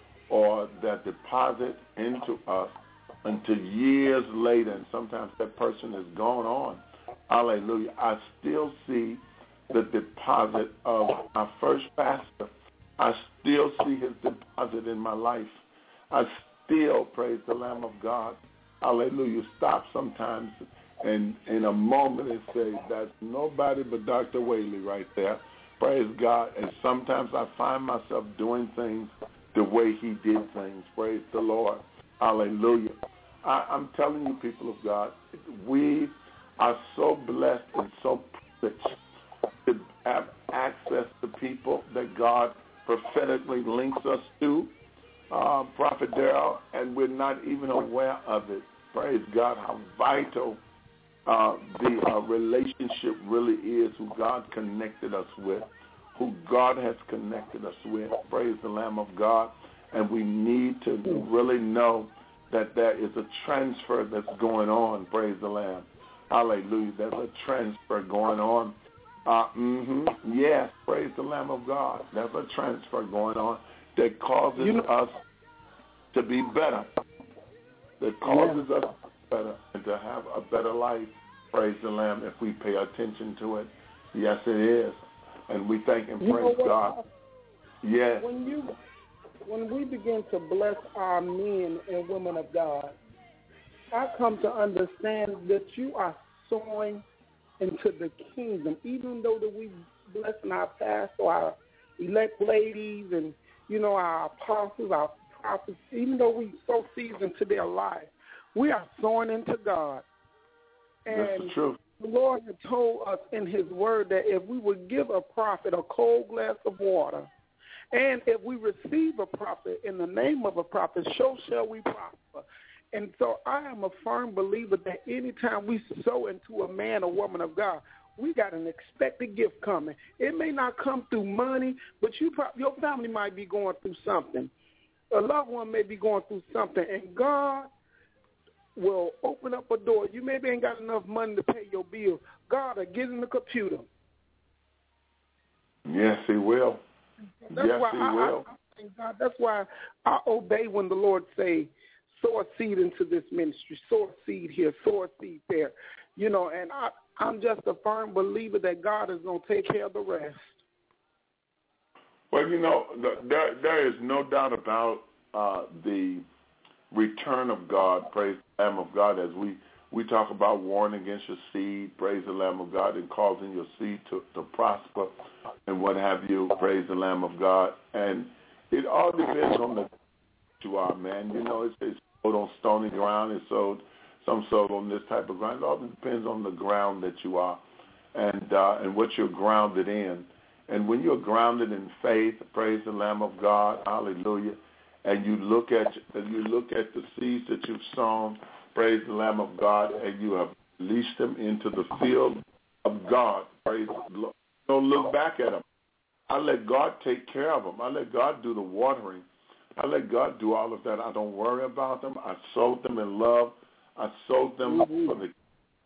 or that deposit into us until years later, and sometimes that person has gone on. Hallelujah. I still see the deposit of our first pastor. I still see his deposit in my life. I still, praise the Lamb of God, hallelujah, stop sometimes and in a moment and say, that's nobody but Doctor Whaley right there. Praise God. And sometimes I find myself doing things the way he did things. Praise the Lord. Hallelujah. I, I'm telling you, people of God, we are so blessed and so privileged to have access to people that God prophetically links us to, uh, Prophet Darrell, and we're not even aware of it. Praise God, how vital uh, the uh, relationship really is, who God connected us with, who God has connected us with. Praise the Lamb of God. And we need to really know that there is a transfer that's going on. Praise the Lamb. Hallelujah. There's a transfer going on. Uh, mm-hmm. Yes, praise the Lamb of God. There's a transfer going on that causes you know, us to be better, that causes yeah. us to be better and to have a better life. Praise the Lamb, if we pay attention to it. Yes, it is. And we thank and praise God. Yes. When you, when we begin to bless our men and women of God, I come to understand that you are sowing into the kingdom, even though that we blessing our pastors, our elect ladies, and, you know, our apostles, our prophets, even though we sow seeds into their life, we are sowing into God. And that's the truth. The Lord had told us in his word that if we would give a prophet a cold glass of water, and if we receive a prophet in the name of a prophet, so shall we prosper. And so I am a firm believer that anytime we sow into a man or woman of God, we got an expected gift coming. It may not come through money, but you pro- your family might be going through something. A loved one may be going through something, and God will open up a door. You maybe ain't got enough money to pay your bill. God will get in the computer. Yes, he will. That's yes, why he I, will. I, I thank God. That's why I obey when the Lord say, sow a seed into this ministry, sow a seed here, sow a seed there. You know, and I, I'm just a firm believer that God is going to take care of the rest. Well, you know, the, there, there is no doubt about uh, the return of God, praise the Lamb of God, as we, we talk about warring against your seed, praise the Lamb of God, and causing your seed to, to prosper and what have you, praise the Lamb of God. And it all depends on the you are, man. You know, it's, it's sold on stony ground, it's sold, some sold on this type of ground. It all depends on the ground that you are and uh, and what you're grounded in. And when you're grounded in faith, praise the Lamb of God, hallelujah, and you look at and you look at the seeds that you've sown, praise the Lamb of God, and you have released them into the field of God. Praise the Lord. Don't look back at them. I let God take care of them. I let God do the watering. I let God do all of that. I don't worry about them. I sowed them in love. I sowed them mm-hmm. for the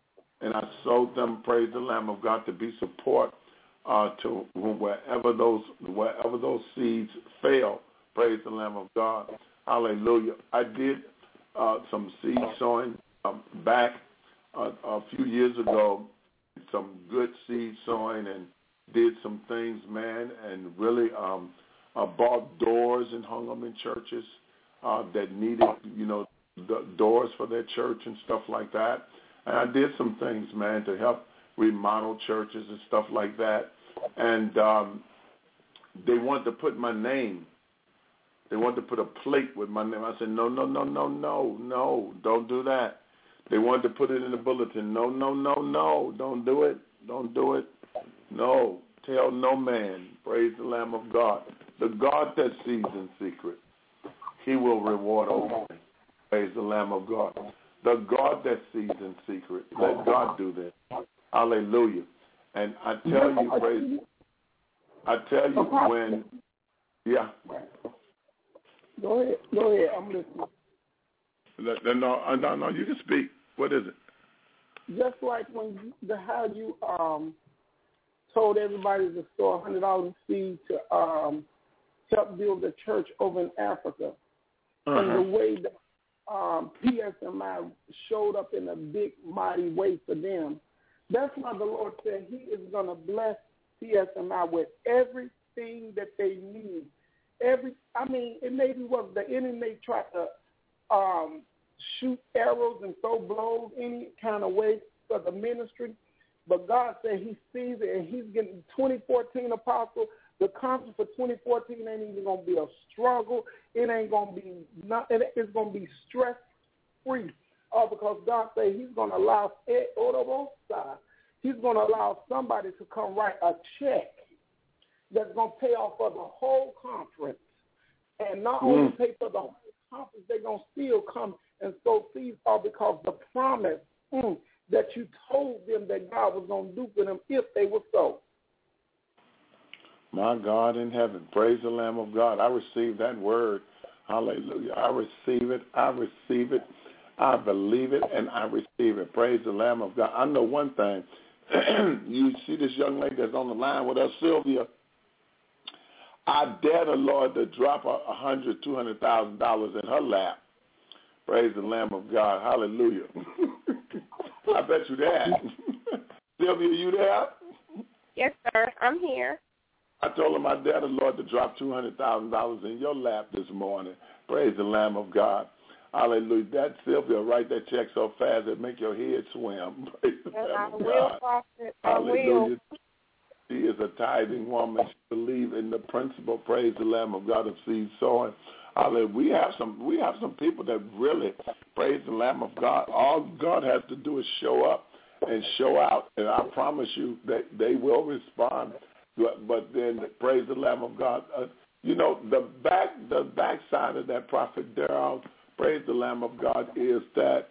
and I sold them, praise the Lamb of God, to be support uh, to wherever those wherever those seeds fail, praise the Lamb of God. Hallelujah. I did uh, some seed sowing um, back uh, a few years ago, some good seed sowing, and did some things, man, and really um, uh, bought doors and hung them in churches uh, that needed, you know, the doors for their church and stuff like that. And I did some things, man, to help remodel churches and stuff like that. And um, they wanted to put my name. They wanted to put a plate with my name. I said, no, no, no, no, no, no, don't do that. They wanted to put it in the bulletin. No, no, no, no, don't do it. Don't do it. No, tell no man. Praise the Lamb of God. The God that sees in secret, he will reward openly. Praise the Lamb of God. The God that sees in secret, let God do this. Hallelujah. And I tell you, praise, I tell you when, yeah. Go ahead. Go ahead. I'm listening. No, no, no, no, you can speak. What is it? Just like when you, the how you um told everybody to store one hundred dollars seed to um help build a church over in Africa, uh-huh. and the way that um, P S M I showed up in a big, mighty way for them, that's why the Lord said he is going to bless P S M I with everything that they need. Every, I mean, it maybe was the enemy tried to um, shoot arrows and throw blows any kind of way for the ministry, but God said he sees it, and he's getting twenty fourteen Apostle. The conference for twenty fourteen ain't even going to be a struggle. It ain't going to be not. It's going to be stress free, uh, because God said he's going to allow He's going to allow somebody to come write a check that's going to pay off for the whole conference, and not only mm. pay for the whole conference, they're going to still come and sow seeds, all because the promise mm, that you told them that God was going to do for them if they were sow. My God in heaven, praise the Lamb of God. I receive that word. Hallelujah. I receive it. I receive it. I believe it, and I receive it. Praise the Lamb of God. I know one thing. You see this young lady that's on the line with us, Sylvia. I dare the Lord to drop a hundred, two hundred thousand dollars in her lap. Praise the Lamb of God. Hallelujah. I bet you that. Sylvia, you there? Yes, sir. I'm here. I told him I dare the Lord to drop two hundred thousand dollars in your lap this morning. Praise the Lamb of God. Hallelujah. That Sylvia write that check so fast it make your head swim. Praise the and Lamb I of will, God. Prophet. I Hallelujah. will. She is a tithing woman. She believes in the principle, praise the Lamb of God, of seed sowing. Hallelujah. We have some we have some people that really praise the Lamb of God. All God has to do is show up and show out, and I promise you that they will respond. But, but then praise the Lamb of God. Uh, you know, the back the backside of that, Prophet Darrell, praise the Lamb of God, is that,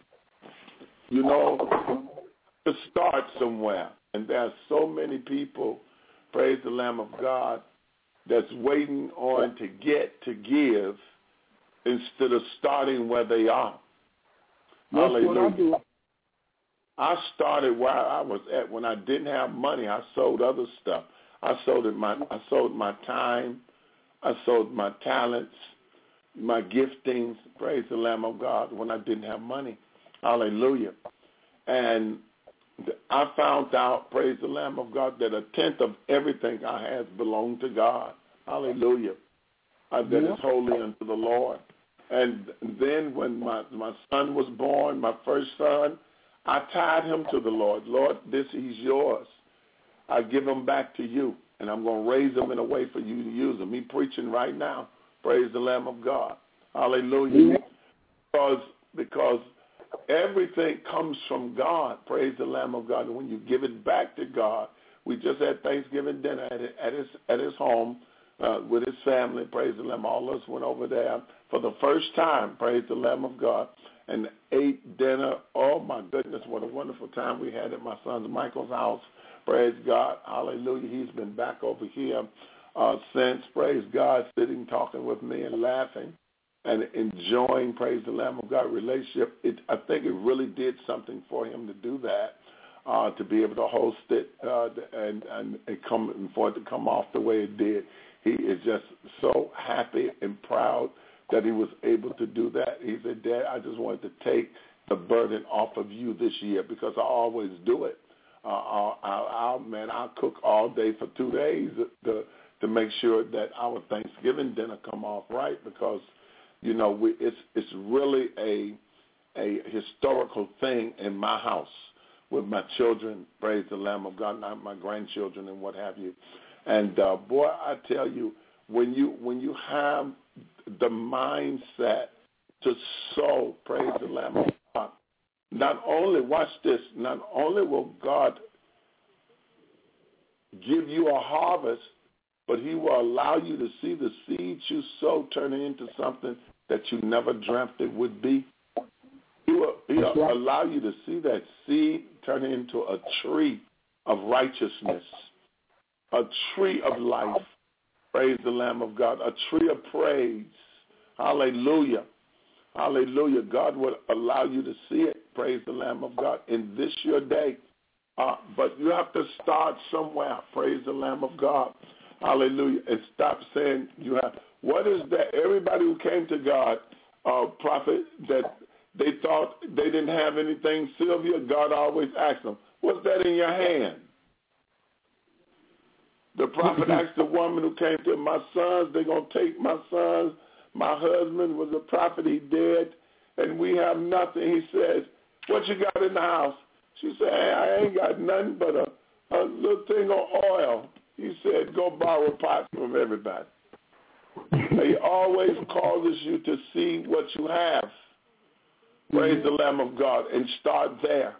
you know, to start somewhere. And there are so many people, praise the Lamb of God, that's waiting on to get to give instead of starting where they are. That's Hallelujah. what I do. I started where I was at. When I didn't have money, I sold other stuff. I sold it my I sold my time. I sold my talents, my giftings. Praise the Lamb of God. When I didn't have money, hallelujah. And I found out, praise the Lamb of God, that a tenth of everything I have belonged to God. Hallelujah. Uh, that yeah. is holy unto the Lord. And then when my my son was born, my first son, I tied him to the Lord. Lord, this he's yours. I give him back to you, and I'm going to raise him in a way for you to use him. He preaching right now. Praise the Lamb of God. Hallelujah. Because, because everything comes from God. Praise the Lamb of God. And when you give it back to God, we just had Thanksgiving dinner at, at, his, at his home uh, with his family. Praise the Lamb. All of us went over there for the first time. Praise the Lamb of God. And ate dinner. Oh, my goodness, what a wonderful time we had at my son Michael's house. Praise God. Hallelujah. He's been back over here uh, since. Praise God, sitting, talking with me and laughing and enjoying, praise the Lamb of God, relationship. It, I think it really did something for him to do that. uh, to be able to host it uh, and, and, and come and for it to come off the way it did. He is just so happy and proud that he was able to do that. He said, Dad, I just wanted to take the burden off of you this year because I always do it. Uh, I'll, I'll, I'll, man, I'll cook all day for two days to, to make sure that our Thanksgiving dinner come off right because, you know, we, it's it's really a a historical thing in my house with my children, praise the Lamb of God, not my grandchildren and what have you. And, uh, boy, I tell you, when you when you have the mindset to sow, praise the Lamb of God, not only, watch this, not only will God give you a harvest, but he will allow you to see the seeds you sow turning into something that you never dreamt it would be. He will he'll right. allow you to see that seed turn into a tree of righteousness, a tree of life, praise the Lamb of God, a tree of praise. Hallelujah. Hallelujah. God will allow you to see it, praise the Lamb of God, in this your day. Uh, but you have to start somewhere, praise the Lamb of God. Hallelujah. And stop saying you have. What is that? Everybody who came to God, uh, prophet, that they thought they didn't have anything, Sylvia, God always asked them, what's that in your hand? The prophet asked the woman who came to him, my sons, they're going to take my sons. My husband was a prophet, he dead, and we have nothing. He says, what you got in the house? She said, hey, I ain't got nothing but a, a little thing of oil. He said, go borrow pots from everybody. He always causes you to see what you have. Praise the Lamb of God, and start there.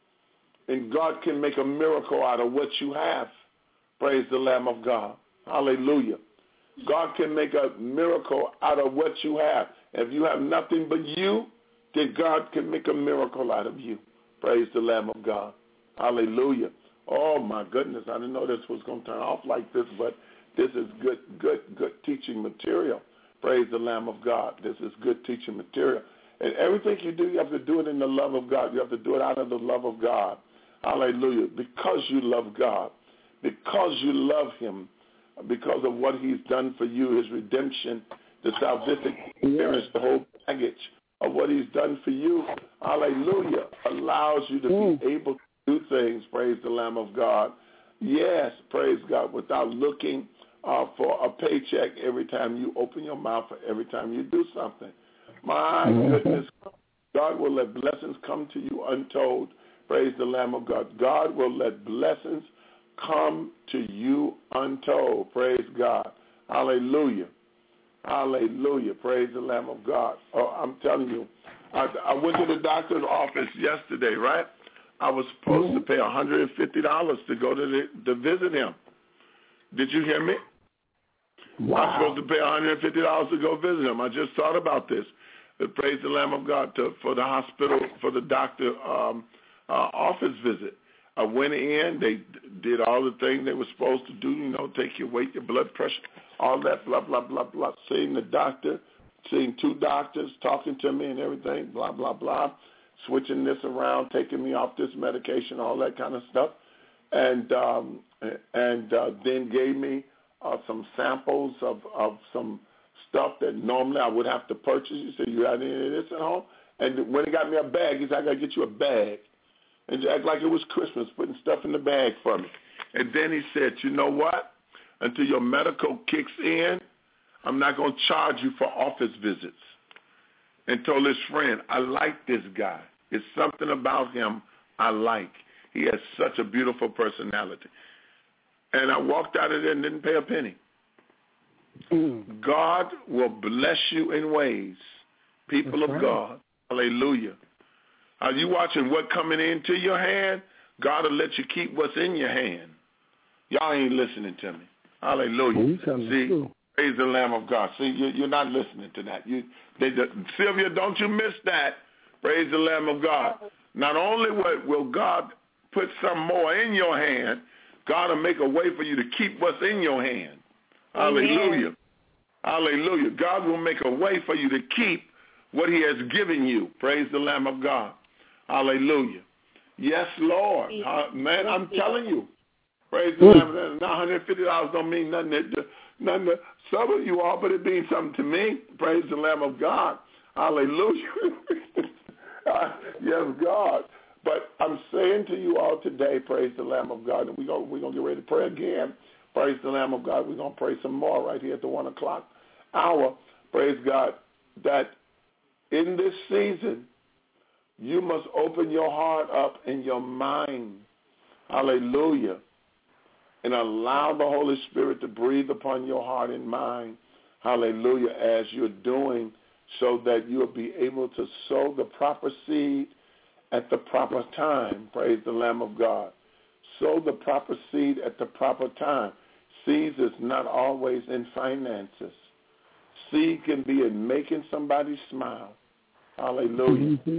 And God can make a miracle out of what you have. Praise the Lamb of God. Hallelujah. God can make a miracle out of what you have. If you have nothing but you, then God can make a miracle out of you. Praise the Lamb of God. Hallelujah. Oh, my goodness. I didn't know this was going to turn off like this, but this is good, good, good teaching material. Praise the Lamb of God. This is good teaching material. And everything you do, you have to do it in the love of God. You have to do it out of the love of God. Hallelujah. Because you love God. Because you love him. Because of what he's done for you, his redemption, the salvific experience, the whole package of what he's done for you, hallelujah, allows you to mm. be able to do things, praise the Lamb of God. Yes, praise God, without looking uh, for a paycheck every time you open your mouth or every time you do something. My mm-hmm. goodness, God will let blessings come to you untold, praise the Lamb of God. God will let blessings come to you untold. Praise God. Hallelujah. Hallelujah. Praise the Lamb of God. Oh, I'm telling you, I, I went to the doctor's office yesterday, right? I was supposed mm-hmm. to pay one hundred fifty dollars to go to, the, to visit him. Did you hear me? Wow. I'm supposed to pay one hundred fifty dollars to go visit him. I just thought about this. Praise the Lamb of God to, for the hospital, for the doctor um, uh, office visit. I went in, they did all the things they were supposed to do, you know, take your weight, your blood pressure, all that, blah, blah, blah, blah. Seeing the doctor, seeing two doctors talking to me and everything, blah, blah, blah, switching this around, taking me off this medication, all that kind of stuff. And um, and uh, then gave me uh, some samples of, of some stuff that normally I would have to purchase. He said, you got any of this at home? And when he got me a bag, he said, I got to get you a bag. And act like it was Christmas, putting stuff in the bag for me. And then he said, you know what? Until your medical kicks in, I'm not going to charge you for office visits. And told his friend, I like this guy. It's something about him I like. He has such a beautiful personality. And I walked out of there and didn't pay a penny. Mm. God will bless you in ways, people That's of right. God. Hallelujah. Are you watching what coming into your hand? God will let you keep what's in your hand. Y'all ain't listening to me. Hallelujah. See, true. Praise the Lamb of God. See, you, you're not listening to that. You, they, the, Sylvia, don't you miss that. Praise the Lamb of God. Not only will, will God put some more in your hand, God will make a way for you to keep what's in your hand. Hallelujah. Amen. Hallelujah. God will make a way for you to keep what he has given you. Praise the Lamb of God. Hallelujah. Yes, Lord. Uh, man, I'm telling you. Praise the Lamb. Now, one hundred fifty dollars don't mean nothing to, nothing to some of you all, but it means something to me. Praise the Lamb of God. Hallelujah. uh, yes, God. But I'm saying to you all today, praise the Lamb of God, and we're going we're gonna get ready to pray again. Praise the Lamb of God. We're going to pray some more right here at the one o'clock hour. Praise God, that in this season, you must open your heart up and your mind. Hallelujah. And allow the Holy Spirit to breathe upon your heart and mind. Hallelujah. As you're doing, so that you'll be able to sow the proper seed at the proper time. Praise the Lamb of God. Sow the proper seed at the proper time. Seeds is not always in finances. Seed can be in making somebody smile. Hallelujah. Mm-hmm.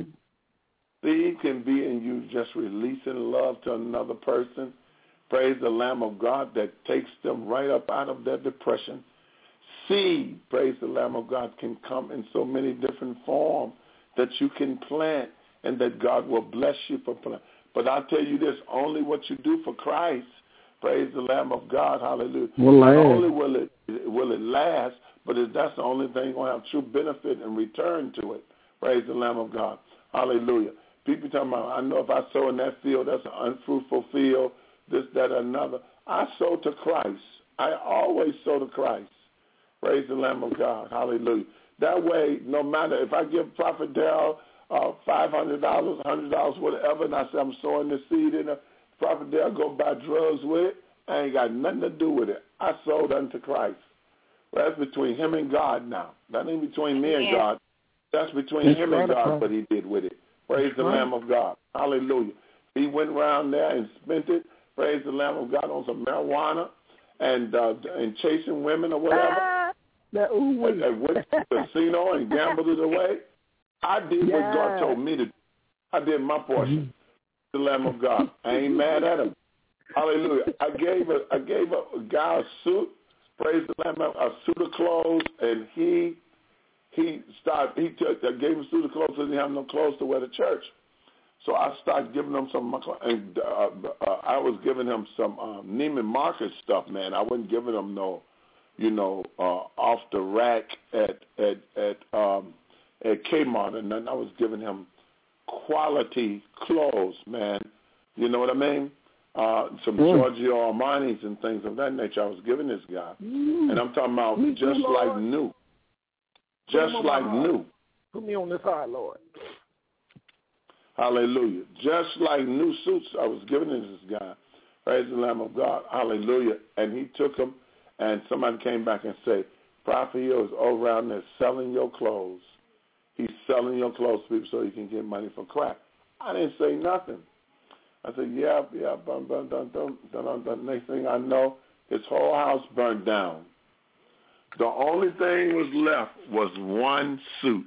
Seed can be in you just releasing love to another person. Praise the Lamb of God, that takes them right up out of their depression. Seed, praise the Lamb of God, can come in so many different forms that you can plant and that God will bless you for planting. But I'll tell you this, only what you do for Christ, praise the Lamb of God, hallelujah. Will Not last. only will it, will it last, but it, that's the only thing you're going to have true benefit and return to it. Praise the Lamb of God. Hallelujah. People talking about, I know if I sow in that field, that's an unfruitful field, this, that, another. I sow to Christ. I always sow to Christ. Praise the Lamb of God. Hallelujah. That way, no matter if I give Prophet Darrell uh, five hundred dollars, one hundred dollars, whatever, and I say I'm sowing the seed in it, Prophet Darrell go buy drugs with it, I ain't got nothing to do with it. I sold unto Christ. Well, that's between him and God now. That ain't between me and God. That's between that's him and God, what he did with it. Praise that's the right. Lamb of God. Hallelujah. He went around there and spent it, praise the Lamb of God, on some marijuana and uh, and chasing women or whatever. Ah, that, ooh, and, and went to the casino and gambled it away. I did yeah. what God told me to do. I did my portion. Mm-hmm. The Lamb of God. I ain't mad at him. Hallelujah. I gave a I gave a, a guy a suit, praise the Lamb, a suit of clothes, and he he started he took I gave him a suit of clothes because he didn't have no clothes to wear to church. So I started giving him some of my clothes, and uh, uh, I was giving him some um, Neiman Marcus stuff, man. I wasn't giving him no, you know, uh, off the rack at at at um, at Kmart, and then I was giving him quality clothes, man. You know what I mean? Uh, some mm. Giorgio Armani's and things of that nature I was giving this guy. Mm. And I'm talking about me just too, like new. Just like new. Put me on this side, Lord. Hallelujah. Just like new suits I was giving this guy. Praise the Lamb of God. Hallelujah. And he took them, and somebody came back and said, Prophet Hill is over around there selling your clothes. He's selling your clothes to people so he can get money for crack. I didn't say nothing. I said, yeah, yeah, dun, dun, dun, dun, dun, dun, dun. Next thing I know, his whole house burned down. The only thing was left was one suit.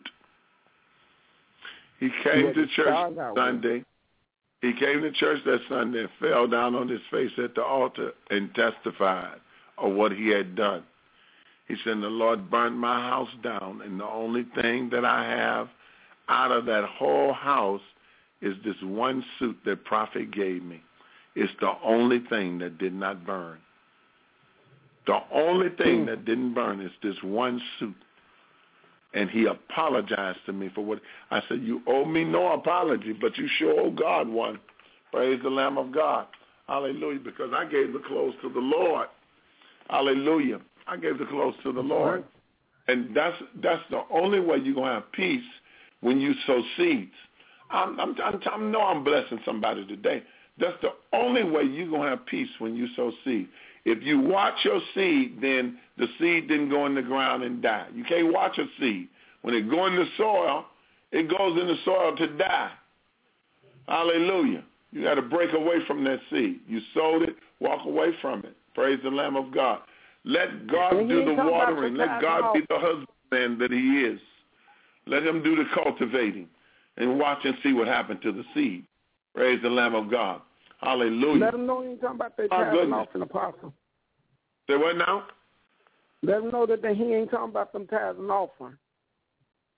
He came to church Sunday. He came to church that Sunday and fell down on his face at the altar and testified of what he had done. He said, the Lord burned my house down, and the only thing that I have out of that whole house is this one suit that Prophet gave me. It's the only thing that did not burn. The only thing that didn't burn is this one suit. And he apologized to me for what I said. You owe me no apology, but you sure owe God one. Praise the Lamb of God. Hallelujah. Because I gave the clothes to the Lord. Hallelujah. I gave the clothes to the Lord. And that's that's the only way you're going to have peace when you sow seeds. I'm, I'm, I'm, I know I'm blessing somebody today. That's the only way you're going to have peace when you sow seed. If you watch your seed, then the seed didn't go in the ground and die. You can't watch a seed. When it goes in the soil, it goes in the soil to die. Hallelujah. You got to break away from that seed. You sowed it, walk away from it. Praise the Lamb of God. Let God do the watering. Let God be the husbandman that he is. Let him do the cultivating and watch and see what happened to the seed. Praise the Lamb of God. Hallelujah. Let them know you ain't talking about their tithes and offering, Apostle. Say what now? Let them know that they, he ain't talking about them tithes and offering.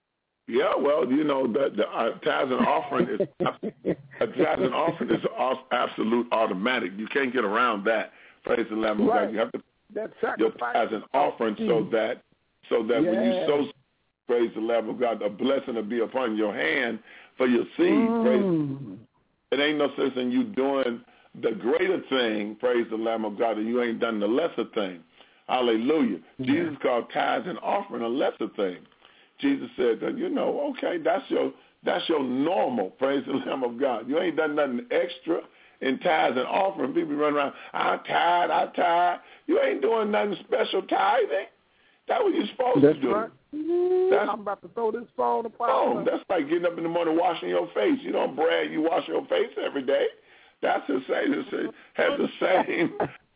Yeah, well, you know, the, the uh, tithes and offering is a tithes and offering is absolute automatic. You can't get around that. Praise the Lamb of Right. God. You have to that your sacrifice. tithes and offering so that so that Yeah. when you sow, praise the Lamb of God, a blessing will be upon your hand for your seed. Mm. Praise. It ain't no sense in you doing the greater thing, praise the Lamb of God, and you ain't done the lesser thing. Hallelujah. Yeah. Jesus called tithes and offering a lesser thing. Jesus said that, you know, okay, that's your that's your normal, praise the Lamb of God. You ain't done nothing extra in tithes and offering. People run around, I tithe, I tithe. You ain't doing nothing special tithing. That's what you're supposed that's to do. Right. That's, I'm about to throw this phone apart. Oh, that's like getting up in the morning washing your face. You don't brag you wash your face every day. That's the same. It has the same.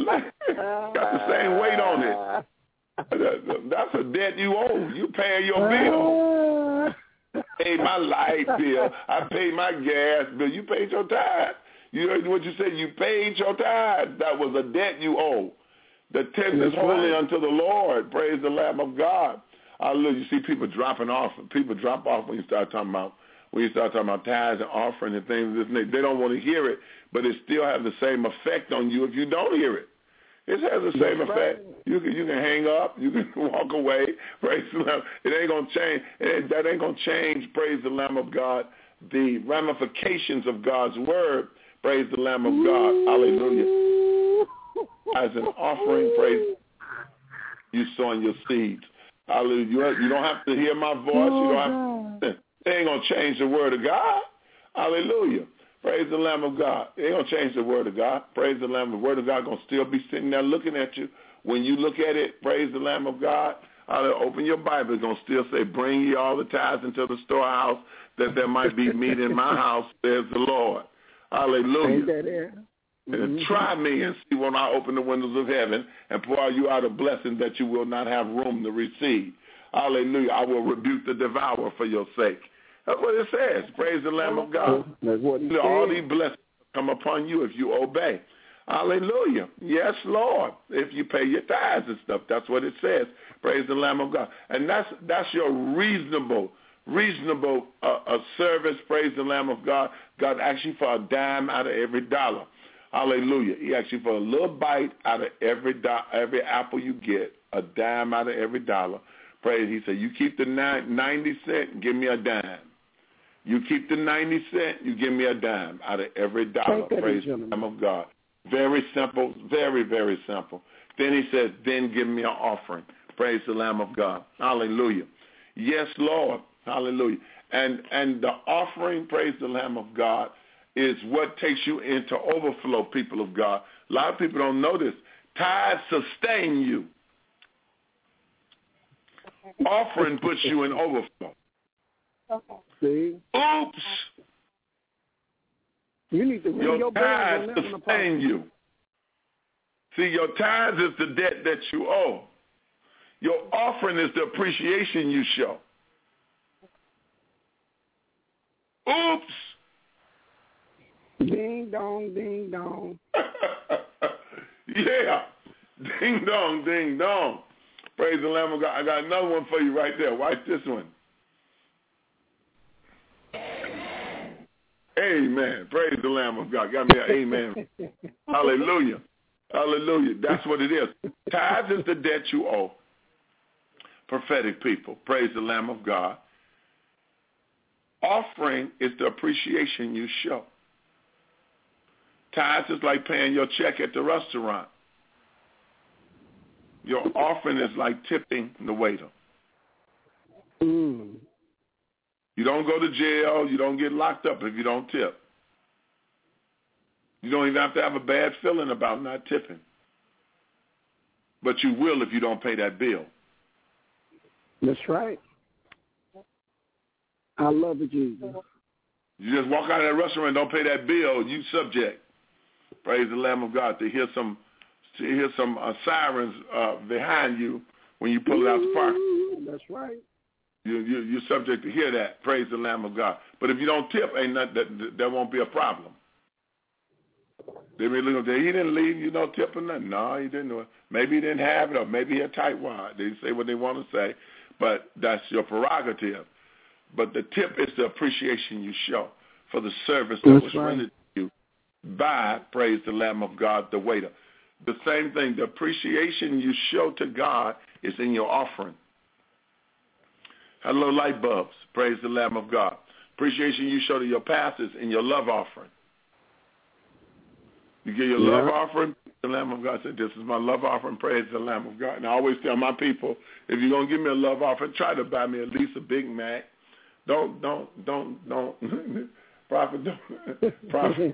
got the same weight on it. That's a debt you owe. You pay your bill. I paid my light bill. I paid my gas bill. You paid your tithe. You heard what you said. You paid your tithe. That was a debt you owe. The tenth is holy right. unto the Lord. Praise the Lamb of God. Hallelujah. You see people dropping off. People drop off when you start talking about when you start talking about tithes and offering and things. They don't want to hear it, but it still has the same effect on you if you don't hear it. It has the same That's effect. Right. You can you can hang up. You can walk away. Praise the Lamb. It ain't gonna change. It, that ain't gonna change. Praise the Lamb of God. The ramifications of God's word. Praise the Lamb of God. Hallelujah. As an offering, praise you sowing your seeds. Hallelujah. You don't have to hear my voice. You don't have to, it ain't going to change the word of God. Hallelujah. Praise the Lamb of God. It ain't going to change the word of God. Praise the Lamb. The word of God going to still be sitting there looking at you. When you look at it, praise the Lamb of God. Hallelujah. Open your Bible. It's going to still say, bring ye all the tithes into the storehouse, that there might be meat in my house, says the Lord. Hallelujah. Ain't that there? And mm-hmm. Try me and see when I open the windows of heaven and pour you out a blessing that you will not have room to receive. Hallelujah. I will rebuke the devourer for your sake. That's what it says. Praise the Lamb of God. That's what he said. All these blessings come upon you if you obey. Hallelujah. Yes, Lord. If you pay your tithes and stuff, that's what it says. Praise the Lamb of God. And that's that's your reasonable, reasonable uh, uh, service. Praise the Lamb of God. God asks you for a dime out of every dollar. Hallelujah. He asks you for a little bite out of every do- every apple you get, a dime out of every dollar. Praise. He said, you keep the ninety cent, give me a dime. You keep the ninety cent, you give me a dime out of every dollar. Praise the Lamb of God. Very simple, very, very simple. Then he says, then give me an offering. Praise the Lamb of God. Hallelujah. Yes, Lord. Hallelujah. And and the offering, praise the Lamb of God, is what takes you into overflow, people of God. A lot of people don't know this. Tithes sustain you. Offering puts you in overflow. Okay. See? Oops. You need to your your tithes sustain you. See, your tithes is the debt that you owe. Your offering is the appreciation you show. Oops. Ding dong, ding dong. Yeah. Ding dong, ding dong. Praise the Lamb of God. I got another one for you right there. Watch this one. Amen. Praise the Lamb of God. Got me an amen. Hallelujah. Hallelujah. That's what it is. Tithes is the debt you owe. Prophetic people. Praise the Lamb of God. Offering is the appreciation you show. Tithes is like paying your check at the restaurant. Your offering is like tipping the waiter. Mm. You don't go to jail. You don't get locked up if you don't tip. You don't even have to have a bad feeling about not tipping. But you will if you don't pay that bill. That's right. I love it, Jesus. You just walk out of that restaurant and don't pay that bill, you subject. Praise the Lamb of God to hear some to hear some uh, sirens uh, behind you when you pull it out the park. That's right. You, you, you're subject to hear that. Praise the Lamb of God. But if you don't tip, ain't not, that, that won't be a problem. They may look up, he didn't leave you no tip or nothing. No, he didn't. Maybe he didn't have it, or maybe he had tight wad. They say what they want to say, but that's your prerogative. but the tip is the appreciation you show for the service that That's was right. rendered to you by, praise the Lamb of God, the waiter. The same thing, the appreciation you show to God is in your offering. Hello, light bulbs, praise the Lamb of God. Appreciation you show to your pastors in your love offering. You give your Yeah. love offering, the Lamb of God said, this is my love offering, praise the Lamb of God. And I always tell my people, if you're going to give me a love offering, try to buy me at least a Big Mac. Don't, don't, don't, don't. Prophet, don't. Prophet.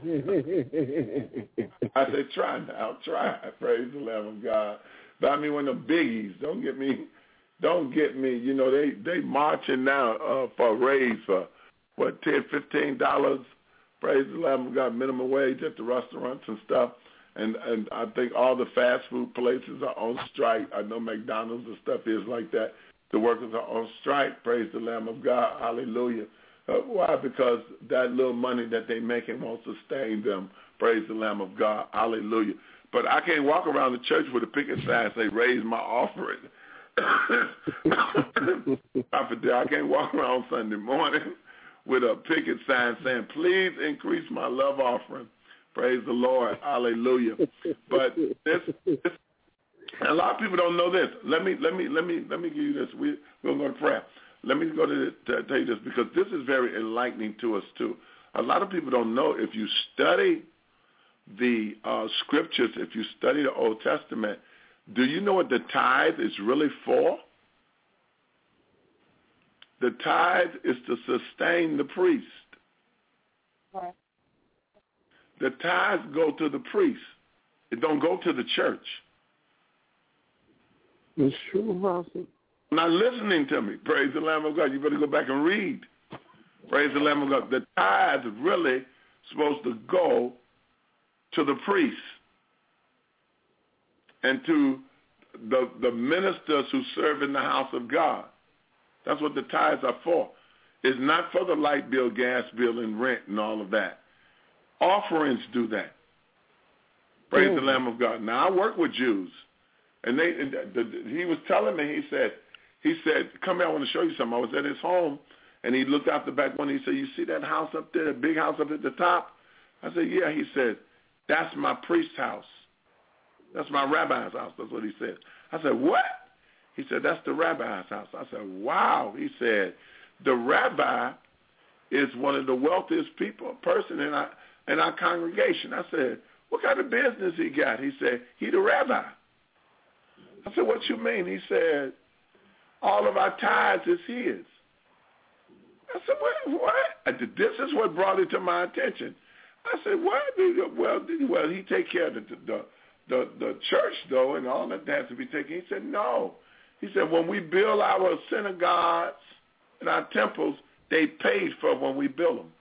I say, try now, try. Praise the Lamb of God. Buy me one of the biggies. Don't get me, don't get me. You know, they, they marching now uh, for a raise for, what, ten dollars, fifteen dollars. Praise the Lamb of God, minimum wage at the restaurants and stuff. And and I think all the fast food places are on strike. I know McDonald's and stuff is like that. The workers are on strike. Praise the Lamb of God. Hallelujah. Uh, why? Because that little money that they making won't sustain them. Praise the Lamb of God. Hallelujah. But I can't walk around the church with a picket sign and say, raise my offering. I can't walk around Sunday morning with a picket sign saying, please increase my love offering. Praise the Lord. Hallelujah. But this, this a lot of people don't know this. Let me let me let me let me give you this. We we'll go to prayer. Let me go to, to tell you this because this is very enlightening to us too. A lot of people don't know if you study the uh, scriptures, if you study the Old Testament, do you know what the tithe is really for? The tithe is to sustain the priest. Right. The tithes go to the priest. It don't go to the church. It's true, Pastor. Not listening to me. Praise the Lamb of God. You better go back and read. Praise the Lamb of God. The tithe is really supposed to go to the priest and to the, the ministers who serve in the house of God. That's what the tithes are for. It's not for the light bill, gas bill, and rent and all of that. Offerings do that. Praise mm. the Lamb of God. Now, I work with Jews, and they. And the, the, he was telling me, he said, he said, come here, I want to show you something. I was at his home, and he looked out the back window. He said, you see that house up there, that big house up at the top? I said, yeah. He said, that's my priest's house. That's my rabbi's house. That's what he said. I said, what? He said, that's the rabbi's house. I said, wow. He said, the rabbi is one of the wealthiest people, person in our, in our congregation. I said, what kind of business he got? He said, he the rabbi. I said, what you mean? He said, all of our tithes is his. I said, what? what? I said, this is what brought it to my attention. I said, what? Well, well, he take care of the, the, the, the church, though, and all that has to be taken. He said, no. He said, when we build our synagogues and our temples, they paid for when we build them.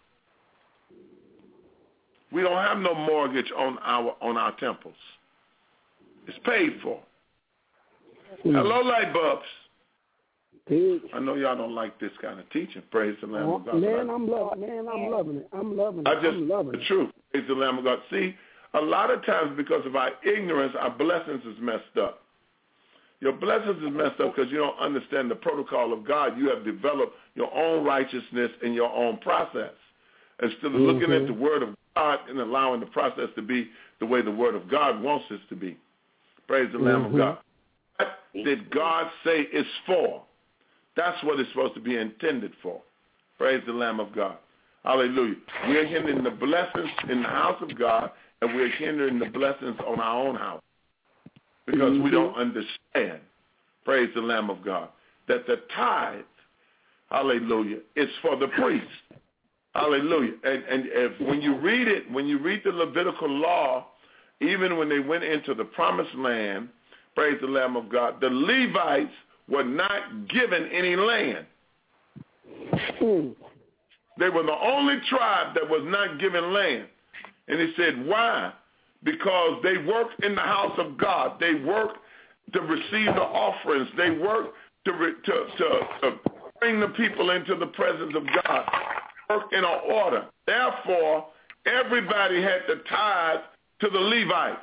We don't have no mortgage on our on our temples. It's paid for. Mm. Hello, light bulbs. Dude. I know y'all don't like this kind of teaching. Praise the Lamb oh, of God. Man, I'm loving. Man, I'm loving it. I'm loving it. I just, I'm loving the it. truth. Praise the Lamb of God. See, a lot of times because of our ignorance, our blessings is messed up. Your blessings is messed up because you don't understand the protocol of God. You have developed your own righteousness in your own process. Instead of mm-hmm. looking at the Word of God and allowing the process to be the way the Word of God wants it to be. Praise the mm-hmm. Lamb of God. What did God say it's for? That's what it's supposed to be intended for. Praise the Lamb of God. Hallelujah. We're hindering the blessings in the house of God, and we're hindering the blessings on our own house because mm-hmm. we don't understand, praise the Lamb of God, that the tithe, hallelujah, is for the priest. Hallelujah. And, and if, when you read it, when you read the Levitical law, even when they went into the promised land, praise the Lamb of God, the Levites were not given any land. Mm. They were the only tribe that was not given land. And he said, why? Because they worked in the house of God. They worked to receive the offerings. They worked to, re- to, to, to bring the people into the presence of God. Work in an order. Therefore, everybody had to tithe to the Levites.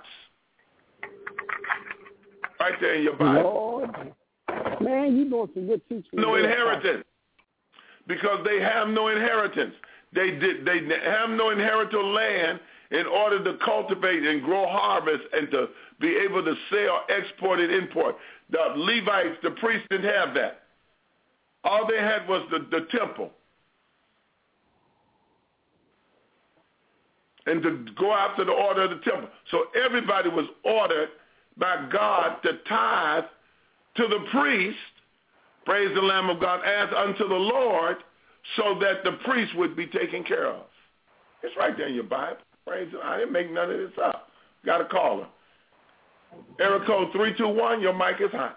Right there in your Bible. Lord. Man, you doing some good teaching. No inheritance. because they have no inheritance. They did. They have no inheritable land in order to cultivate and grow harvest and to be able to sell, export, and import. The Levites, the priests, didn't have that. All they had was the, the temple. And to go after the order of the temple. So everybody was ordered by God to tithe to the priest, praise the Lamb of God, as unto the Lord, so that the priest would be taken care of. It's right there in your Bible. Praise the Lord. I didn't make none of this up. Got a caller. Area code three two one, your mic is hot.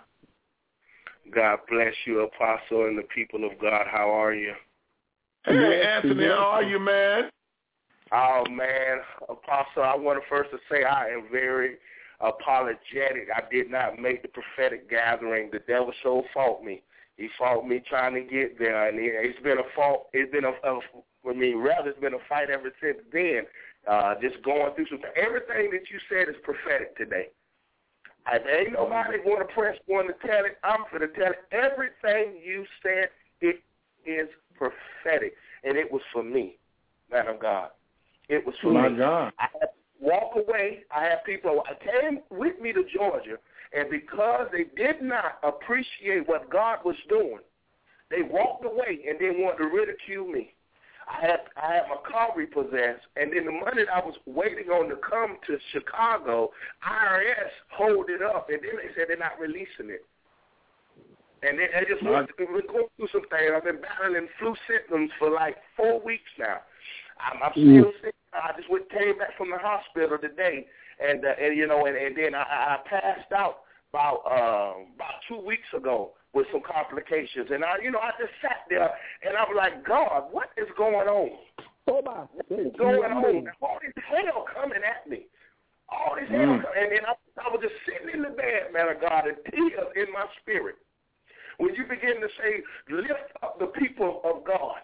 God bless you, Apostle, and the people of God. How are you? Hey, Anthony, how are you, man? Oh, man, Apostle, I want to first to say I am very apologetic. I did not make the prophetic gathering. The devil so fought me. He fought me trying to get there, and it's been a fault. It's been a, a I mean, rather, it's been a fight ever since then. Uh, just going through some. Everything that you said is prophetic today. I ain't nobody want to press one to tell it. I'm going to tell it. Everything you said, it is prophetic, and it was for me, man of God. It was for My me. God. I had to walk away. I had people I came with me to Georgia, and because they did not appreciate what God was doing, they walked away and then wanted to ridicule me. I had I had my car repossessed, and then the money that I was waiting on to come to Chicago, I R S hold it up, and then they said they're not releasing it. And then I just went to, been going through some things. I've been battling flu symptoms for like four weeks now. I'm, I'm still sick. I just went, came back from the hospital today, and uh, and you know, and, and then I, I passed out about uh, about two weeks ago with some complications, and I, you know, I just sat there and I was like, God, what is going on? What is going on? All this hell coming at me. All this hell, mm. coming, and then I, I was just sitting in the bed, man of God, and tears in my spirit. When you begin to say, lift up the people of God.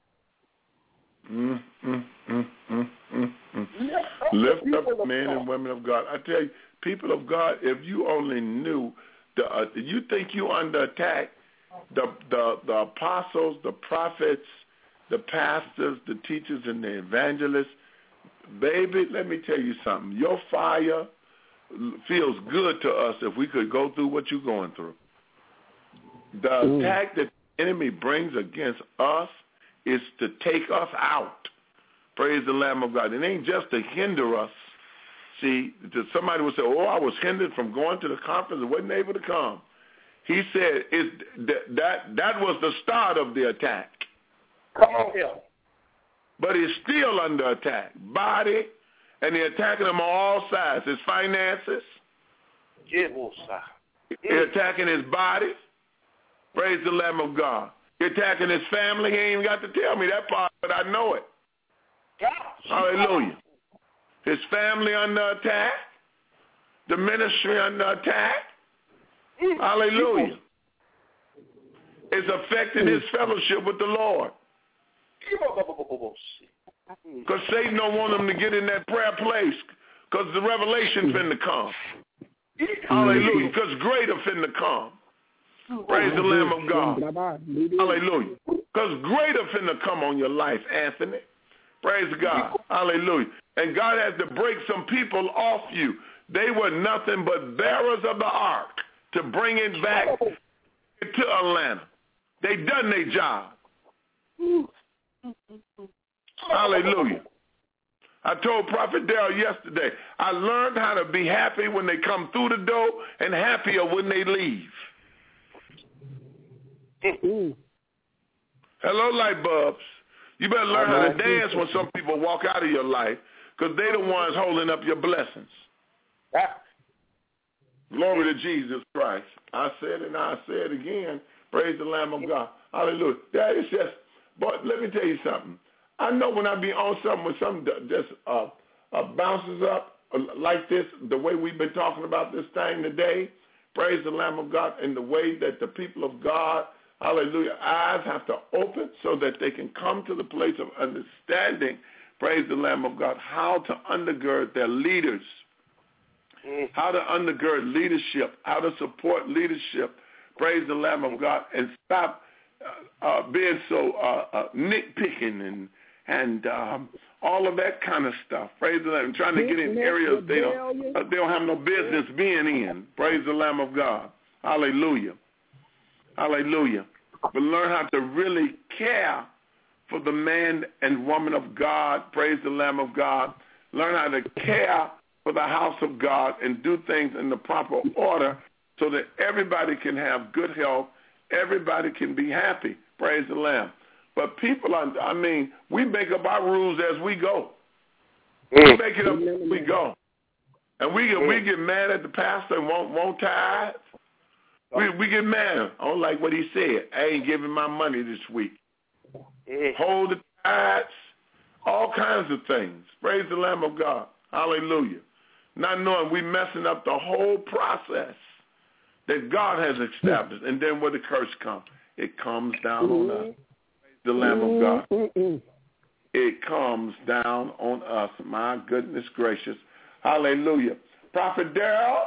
Mm, mm, mm, mm, mm, mm. Lift up, Lift up men and women of God. I tell you, people of God, if you only knew, the, uh, you think you under attack, the, the, the apostles, the prophets, the pastors, the teachers, and the evangelists, baby, let me tell you something. Your fire feels good to us if we could go through what you're going through. The mm. attack that the enemy brings against us is to take us out. Praise the Lamb of God. It ain't just to hinder us. See, somebody would say, oh, I was hindered from going to the conference and wasn't able to come. He said it, that, that that was the start of the attack. Come on here. But he's still under attack. Body, and they're attacking him on all sides. His finances. They're attacking his body. Praise the Lamb of God. He's attacking his family. He ain't even got to tell me that part, but I know it. Hallelujah. His family under attack. The ministry under attack. Hallelujah. It's affecting his fellowship with the Lord. Because Satan don't want him to get in that prayer place because the revelation's finna come. Hallelujah. Because greater finna come. Praise the Lamb of God. Hallelujah. Because greater finna come on your life, Anthony. Praise God. Hallelujah. And God has to break some people off you. They were nothing but bearers of the ark to bring it back to Atlanta. They done their job. Hallelujah. I told Prophet Darrell yesterday, I learned how to be happy when they come through the door and happier when they leave. Mm. Hello, light bulbs. You better learn how to dance when some people walk out of your life because they're the ones holding up your blessings. Glory to Jesus Christ. I said it and I say it again. Praise the Lamb of God. Hallelujah. That is just, but let me tell you something. I know when I be on something with something that just uh, uh, bounces up like this, the way we've been talking about this thing today, praise the Lamb of God, and the way that the people of God, hallelujah, eyes have to open so that they can come to the place of understanding, praise the Lamb of God, how to undergird their leaders, how to undergird leadership, how to support leadership, praise the Lamb of God, and stop uh, uh, being so uh, uh, nitpicking and and um, all of that kind of stuff. Praise the Lamb. And trying to get in areas they don't uh, they don't have no business being in. Praise the Lamb of God. Hallelujah. Hallelujah. But learn how to really care for the man and woman of God. Praise the Lamb of God. Learn how to care for the house of God and do things in the proper order so that everybody can have good health, everybody can be happy. Praise the Lamb. But people are, I mean, we make up our rules as we go. We make it up as we go. And we get, we get mad at the pastor and won't, won't tithe. We, we get mad. I don't like what he said. I ain't giving my money this week. Hold the tithes, all kinds of things. Praise the Lamb of God. Hallelujah. Not knowing we messing up the whole process that God has established. And then where the curse comes, it comes down on us. Praise the Lamb of God. It comes down on us. My goodness gracious. Hallelujah. Prophet Darrell.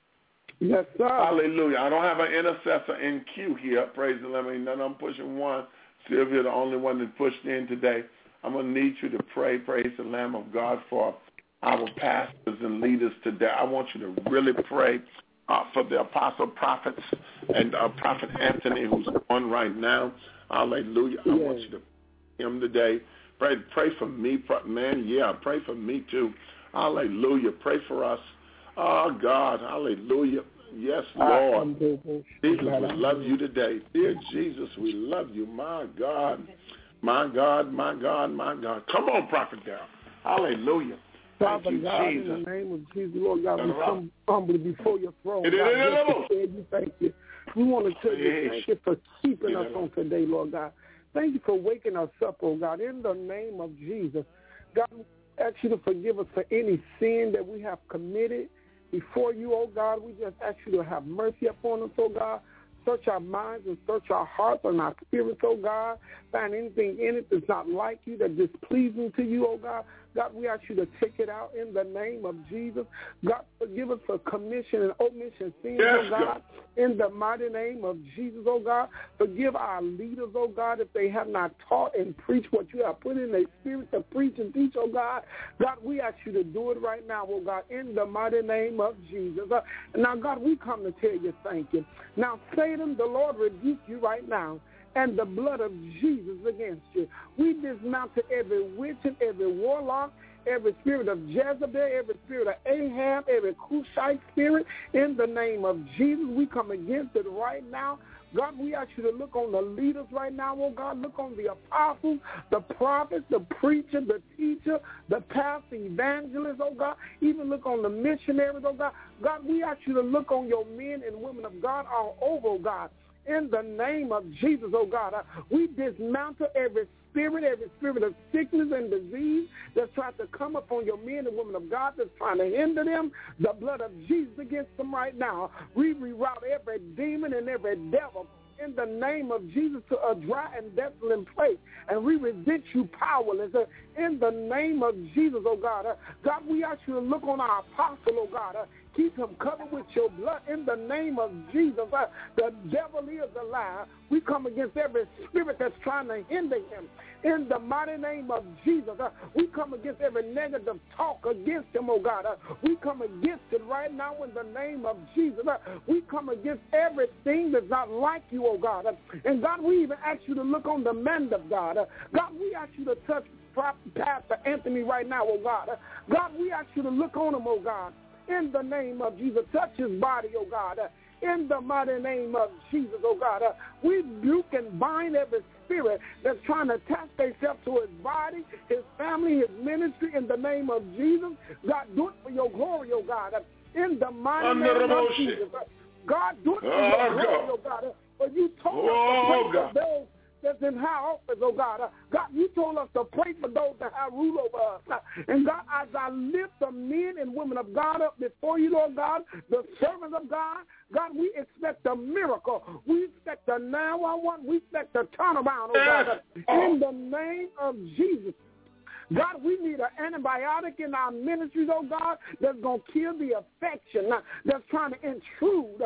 Yes, sir. Hallelujah. I don't have an intercessor in queue here. Praise the Lamb. None I'm pushing one. Sylvia, the only one that pushed in today. I'm going to need you to pray, praise the Lamb of God, for our pastors and leaders today. I want you to really pray uh, for the apostle prophets and uh, Prophet Anthony, who's on right now. Hallelujah. I yes. want you to pray him today. Pray, pray for me, man. Yeah, pray for me too. Hallelujah. Pray for us. Oh, God. Hallelujah. Yes, Lord. Jesus, we love you today. Dear Jesus, we love you. My God. My God, my God, my God. Come on, Prophet Darrell. Hallelujah. Thank Father you, God, Jesus. in the name of Jesus, Lord God, we come humbly before your throne. God, just to tell you thank you. We want to tell you thank you for keeping us on today, Lord God. Thank you for waking us up, oh God, in the name of Jesus. God, we ask you to forgive us for any sin that we have committed before you, oh God. We just ask you to have mercy upon us, oh God. Search our minds and search our hearts and our spirits, oh God. Find anything in it that's not like you, that's displeasing to you, oh God. God, we ask you to take it out in the name of Jesus. God, forgive us for commission and omission sins, yes, oh God, God, in the mighty name of Jesus, oh God. Forgive our leaders, oh God, if they have not taught and preached what you have put in their spirit to preach and teach, oh God. God, we ask you to do it right now, oh God, in the mighty name of Jesus. Uh, now, God, we come to tell you thank you. Now, Satan, the Lord rebuke you right now, and the blood of Jesus against you. We dismantle every witch and every warlock, every spirit of Jezebel, every spirit of Ahab, every Cushite spirit. In the name of Jesus, we come against it right now. God, we ask you to look on the leaders right now, oh God. Look on the apostles, the prophets, the preacher, the teacher, the pastor, evangelist, oh God. Even look on the missionaries, oh God. God, we ask you to look on your men and women of God all over, oh God. In the name of Jesus, oh God, uh, we dismantle every spirit, every spirit of sickness and disease that's trying to come upon your men and women of God, that's trying to hinder them. The blood of Jesus against them right now. We reroute every demon and every devil in the name of Jesus to a dry and desolate place. And we resist you powerless uh, in the name of Jesus, oh God. Uh, God, we ask you to look on our apostle, oh God. Uh, Keep him covered with your blood in the name of Jesus. Uh, the devil is a liar. We come against every spirit that's trying to hinder him. In the mighty name of Jesus, uh, we come against every negative talk against him, oh God. Uh, we come against it right now in the name of Jesus. Uh, we come against everything that's not like you, oh God. Uh, and God, we even ask you to look on the man of God. Uh, God, we ask you to touch Pastor Anthony right now, oh God. Uh, God, we ask you to look on him, oh God. In the name of Jesus, touch his body, oh God. Uh, in the mighty name of Jesus, oh God. Uh, we rebuke and bind every spirit that's trying to attach themselves to his body, his family, his ministry, in the name of Jesus. God, do it for your glory, oh God. Uh, in the mighty name of Jesus. Uh, God, do it for oh, your glory, God. oh God. Uh, for you told oh, us to pray for those that's in high office, oh God. Uh, God, you told us to pray for those that have rule over us. Uh, and God, as I lift the men and women of God up before you, Lord God, the servants of God, God, we expect a miracle. We expect a nine one one. We expect a turnaround, oh God. Uh, in the name of Jesus. God, we need an antibiotic in our ministries, oh God, that's going to kill the affection uh, that's trying to intrude uh,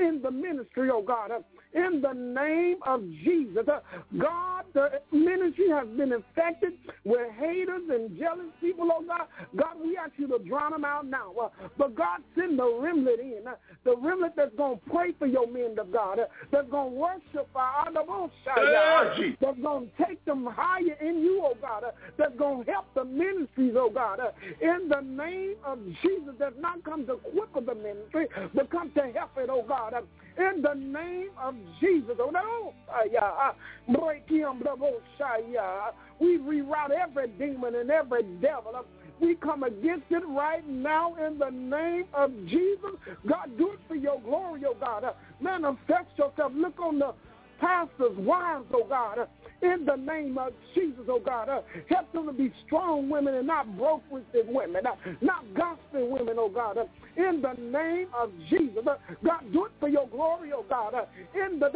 in the ministry, oh God. In the name of Jesus. God, the ministry has been infected with haters and jealous people, oh God. God, we ask you to drown them out now. But God, send the remnant in. The remnant that's going to pray for your men of God. That's going to worship our Adonai. That's going to take them higher in you, oh God. That's going to help the ministries, oh God. In the name of Jesus, that's not come to cripple the ministry, but come to help it, oh God. In the name of Jesus, we reroute every demon and every devil. We come against it right now in the name of Jesus. God, do it for your glory, oh God. Manifest yourself. Look on the pastors' wives, oh God. In the name of Jesus, oh God. Uh, help them to be strong women and not broke-wristed women, uh, not gospel women, oh God. Uh, in the name of Jesus. Uh, God, do it for your glory, oh God. Uh, in the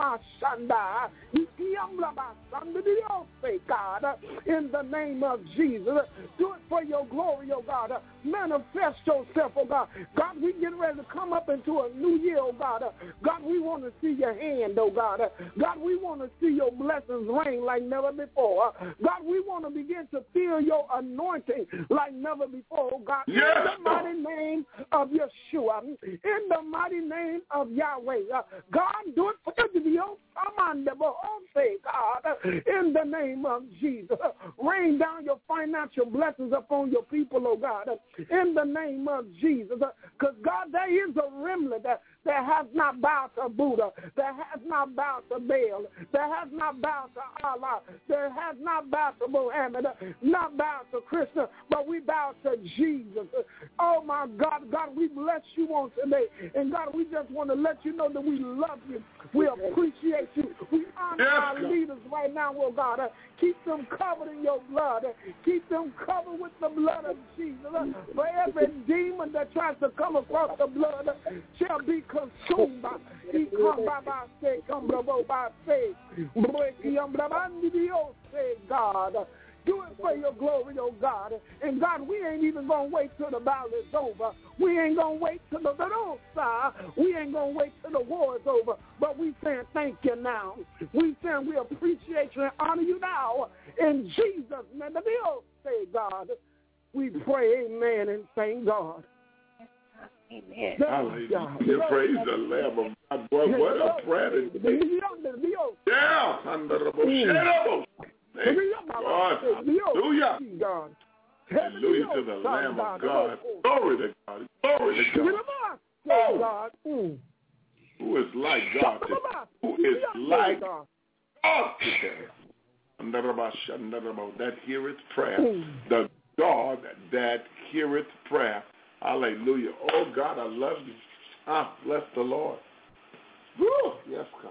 God, uh, in the name of Jesus. Uh, do it for your glory, oh God. Uh, manifest yourself, oh God. God, we get ready to come up into a new year, oh God. Uh, God, we want to see your hand, oh God. Uh, God, we want to see your blessings rain like never before. Uh, God, we want to begin to feel your anointing like never before, oh God. Yes. In the mighty name of Yeshua, in the mighty name of Yahweh. Uh, God, do it for the God, uh, in the name of Jesus. Uh, rain down your financial blessings upon your people, oh God, uh, in the name of Jesus. Because, uh, God, there is a remnant that, that has not bowed to Buddha, that has not bowed to Baal, that has not bowed to Allah, that has not bowed to Muhammad, not bowed to Krishna, but we bow to Jesus. Oh, my God, God, we bless you on today. And, God, we just want to let you know that we love you. We appreciate you. We honor yes, our God. leaders right now, oh God. Uh, keep them covered in your blood. Uh, keep them covered with the blood of Jesus. Uh, for every demon that tries to come across the blood uh, shall be consumed by he come by by say, come by faith. God. Do it for your glory, oh God. And God, we ain't even going to wait till the battle is over. We ain't going to wait till the battle side. We ain't going to wait till the war is over. But we saying thank you now. We saying we appreciate you and honor you now. In Jesus' name, the Bill say, God, we pray amen and thank God. Amen. Hallelujah. Praise the Lamb of God. Boy, what a prayer. Yeah. Thank God. Hallelujah. God. Hallelujah to the Lamb of God. Glory to God. Glory to God. Oh. Who is like God today? Who is like God today? That heareth prayer. The God that heareth prayer. Hallelujah. Oh, God, I love you. Ah, bless the Lord. Woo. Yes, God.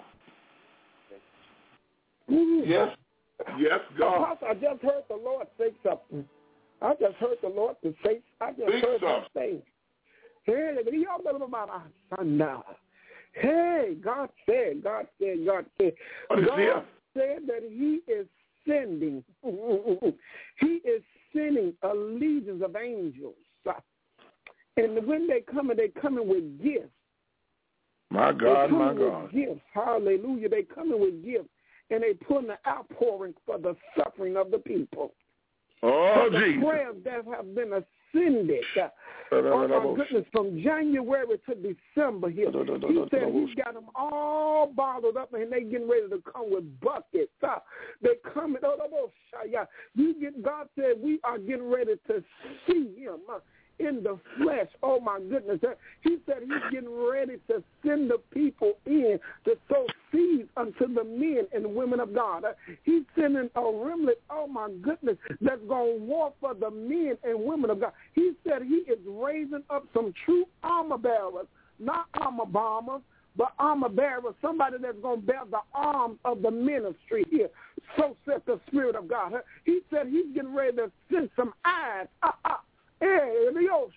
Yes. Yes, God. Apostle, I just heard the Lord say something. I just heard the Lord to say. I just Think heard him say. Hey, y'all know about our son now. Hey, God said, God said, God said. God said that He is sending. He is sending a legion of angels. And when they come, they coming with gifts. My God, my God. Gifts. Hallelujah. They coming with gifts. And they putting the outpouring for the suffering of the people. Oh, the Jesus. prayers that have been ascended. Uh, oh, my goodness, from January to December here. He said he's got them all bottled up and they getting ready to come with buckets. Uh, they coming. Oh, you get, God said we are getting ready to see him. Uh, in the flesh. Oh, my goodness. He said he's getting ready to send the people in to sow seeds unto the men and women of God. He's sending a remnant, oh, my goodness, that's going to war for the men and women of God. He said he is raising up some true armor bearers, not armor bombers, but armor bearer, somebody that's going to bear the arms of the ministry here. So said the Spirit of God. He said he's getting ready to send some eyes. Uh, uh, Hey,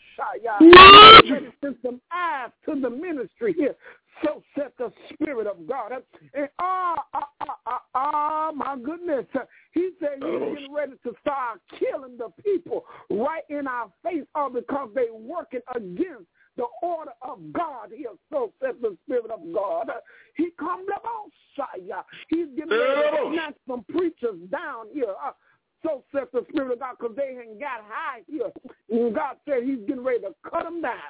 send some eyes to the ministry here. So said the Spirit of God. And ah, ah, ah, ah, ah, my goodness. He said he's getting ready to start killing the people right in our face, all because they're working against the order of God here. so says the Spirit of God. He come to Messiah. He's getting ready to snatch some preachers down here. Uh, so says the Spirit of God, because they ain't got high here. And God said he's getting ready to cut them down.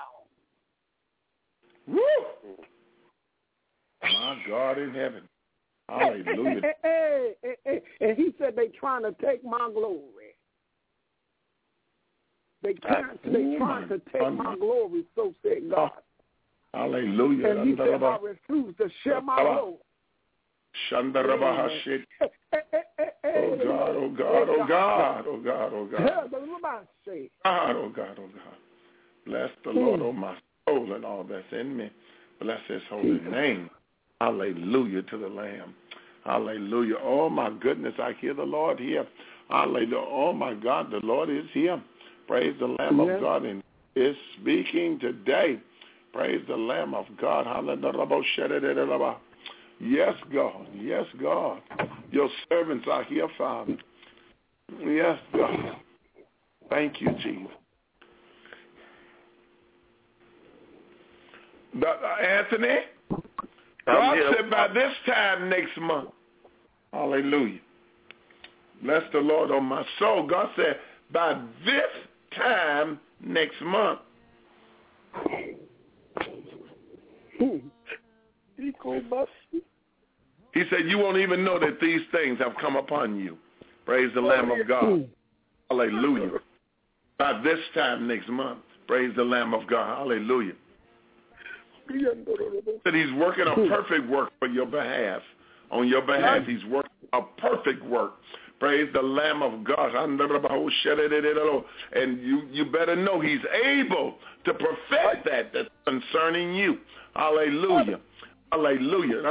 Woo! My God in heaven. Hallelujah. Hey, hey, hey, hey. And he said they trying to take my glory. They can't. They trying to take my glory, so said God. Hallelujah. And he said, I refuse to share my glory. Shandarabahashit. Oh God, oh God, oh God, oh God, oh God. God, oh God, oh God. Bless the Lord, oh my soul, and all that's in me. Bless his holy name. Hallelujah to the Lamb. Hallelujah. Oh my goodness, I hear the Lord here. Hallelujah. Oh my God, the Lord is here. Praise the Lamb yes. of God, and is speaking today. Praise the Lamb of God. Hallelujah. Yes, God. Yes, God. Your servants are here, Father. Yes, God. Thank you, Jesus. Anthony, God said by this time next month. Hallelujah. Bless the Lord on my soul. God said by this time next month. He said, you won't even know that these things have come upon you. Praise the Lamb of God. Hallelujah. By this time next month. Praise the Lamb of God. Hallelujah. That he's working a perfect work for your behalf. On your behalf, he's working a perfect work. Praise the Lamb of God. And you, you better know he's able to perfect that that's concerning you. Hallelujah. Hallelujah.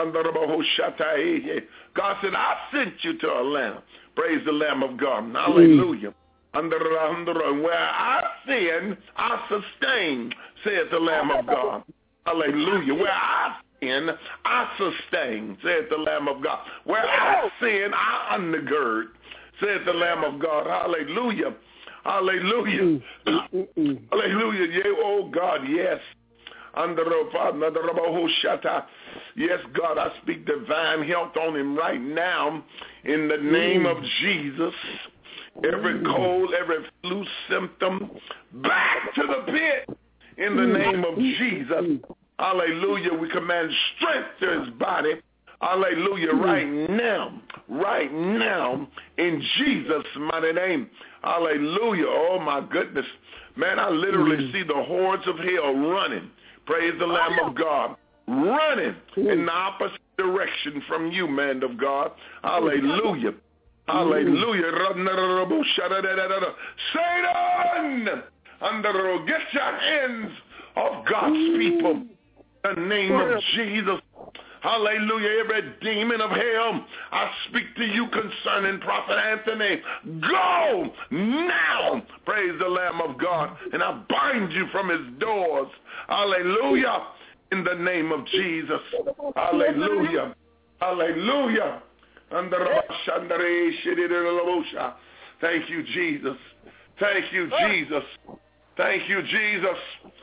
God said, I sent you to Atlanta. Praise the Lamb of God. Hallelujah. And where I sin, I sustain, saith the Lamb of God. Hallelujah. Where I sin, I sustain, saith the Lamb of God. Where I sin, I undergird, saith the Lamb of God. Hallelujah. Hallelujah. Hallelujah. Yeah, oh God, yes. Yes, God, I speak divine health on him right now in the name of Jesus. Every cold, every flu symptom, back to the pit in the name of Jesus. Hallelujah. We command strength to his body. Hallelujah. Right now. Right now. In Jesus' mighty name. Hallelujah. Oh, my goodness. Man, I literally see the hordes of hell running. Praise the Lamb of God. Running in the opposite direction from you, man of God. Hallelujah. Hallelujah. Satan! Get your hands off God's people. In the name of Jesus. Hallelujah. Every demon of hell, I speak to you concerning Prophet Anthony. Go now. Praise the Lamb of God. And I bind you from his doors. Hallelujah. In the name of Jesus. Hallelujah. Hallelujah. Thank you, Jesus. Thank you, Jesus. Thank you, Jesus.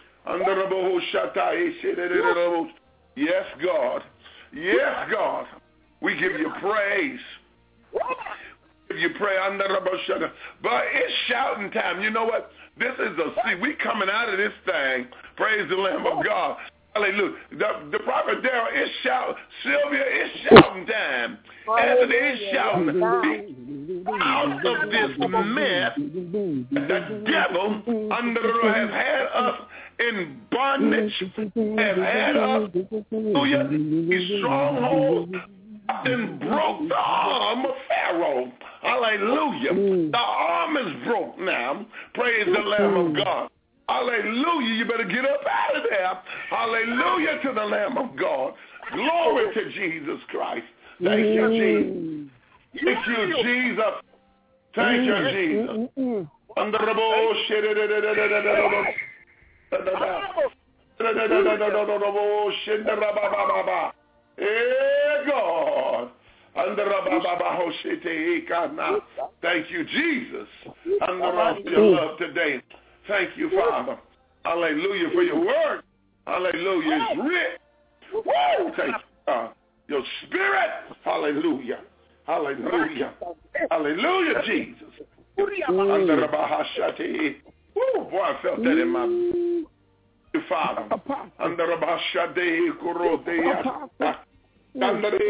Yes, God. Yes, God. We give you praise. We give you praise. But it's shouting time. You know what? This is a see. We coming out of this thing. Praise the Lamb of God. Hallelujah. The, the prophet Darrell is shouting. Sylvia is shouting time. Anthony is shouting. Out of this mess, the devil under has had us in bondage, has had us, hallelujah, his stronghold, and broke the arm of Pharaoh. Hallelujah. The arm is broke now. Praise the Lamb of God. Hallelujah. You better get up out of there. Hallelujah to the Lamb of God. Glory to Jesus Christ. Thank you, Jesus. Thank you, Jesus. Thank you, Jesus. Hey, God. Thank you, Jesus. For your love today. Thank you, Father. Hallelujah for your word. Hallelujah. It's rich. Woo! Thank you, God. Your spirit. Hallelujah. Hallelujah. Hallelujah, Jesus. Under the Bahashati. Woo, boy, I felt that in my Father. Under the Bahashati, Kurodeya. Under the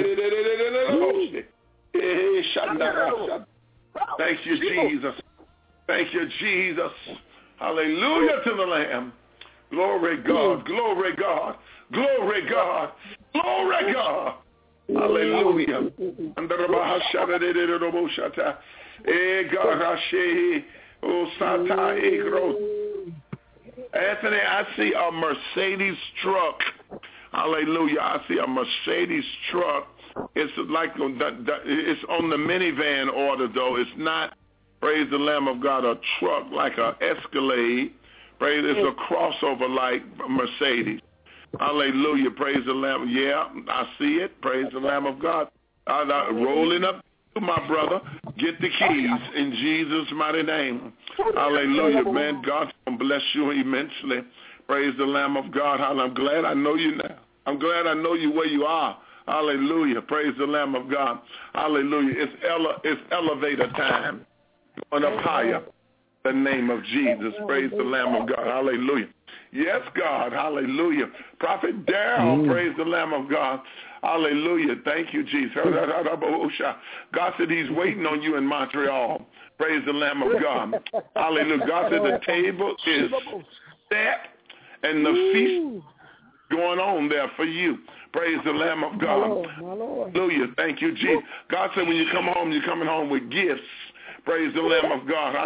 Thank you, Jesus. Thank you, Jesus. Hallelujah to the Lamb. Glory God. Glory God. Glory God. Glory God. Hallelujah. Under the Bahashata de Roboshata. E Garashe. O Sata Egro. Anthony, I see a Mercedes truck. Hallelujah. I see a Mercedes truck. It's like it's on the minivan order, though. It's not, praise the Lamb of God, a truck like a Escalade. Praise, it's a crossover like Mercedes. Hallelujah. Praise the Lamb. Yeah, I see it. Praise the Lamb of God. I'm rolling up to my brother. Get the keys in Jesus' mighty name. Hallelujah. Man, God's going to bless you immensely. Praise the Lamb of God. I'm glad I know you now. I'm glad I know you where you are. Hallelujah. Praise the Lamb of God. Hallelujah. It's, ele- it's elevator time. Going up higher. The name of Jesus. Praise the Lamb of God. Hallelujah. Yes, God. Hallelujah. Prophet Darrell. Mm. Praise the Lamb of God. Hallelujah. Thank you, Jesus. God said he's waiting on you in Montreal. Praise the Lamb of God. Hallelujah. God said the table is set and the feast going on there for you. Praise the Lamb of God. Hallelujah. Thank you, Jesus. God said when you come home, you're coming home with gifts. Praise the Lamb of God.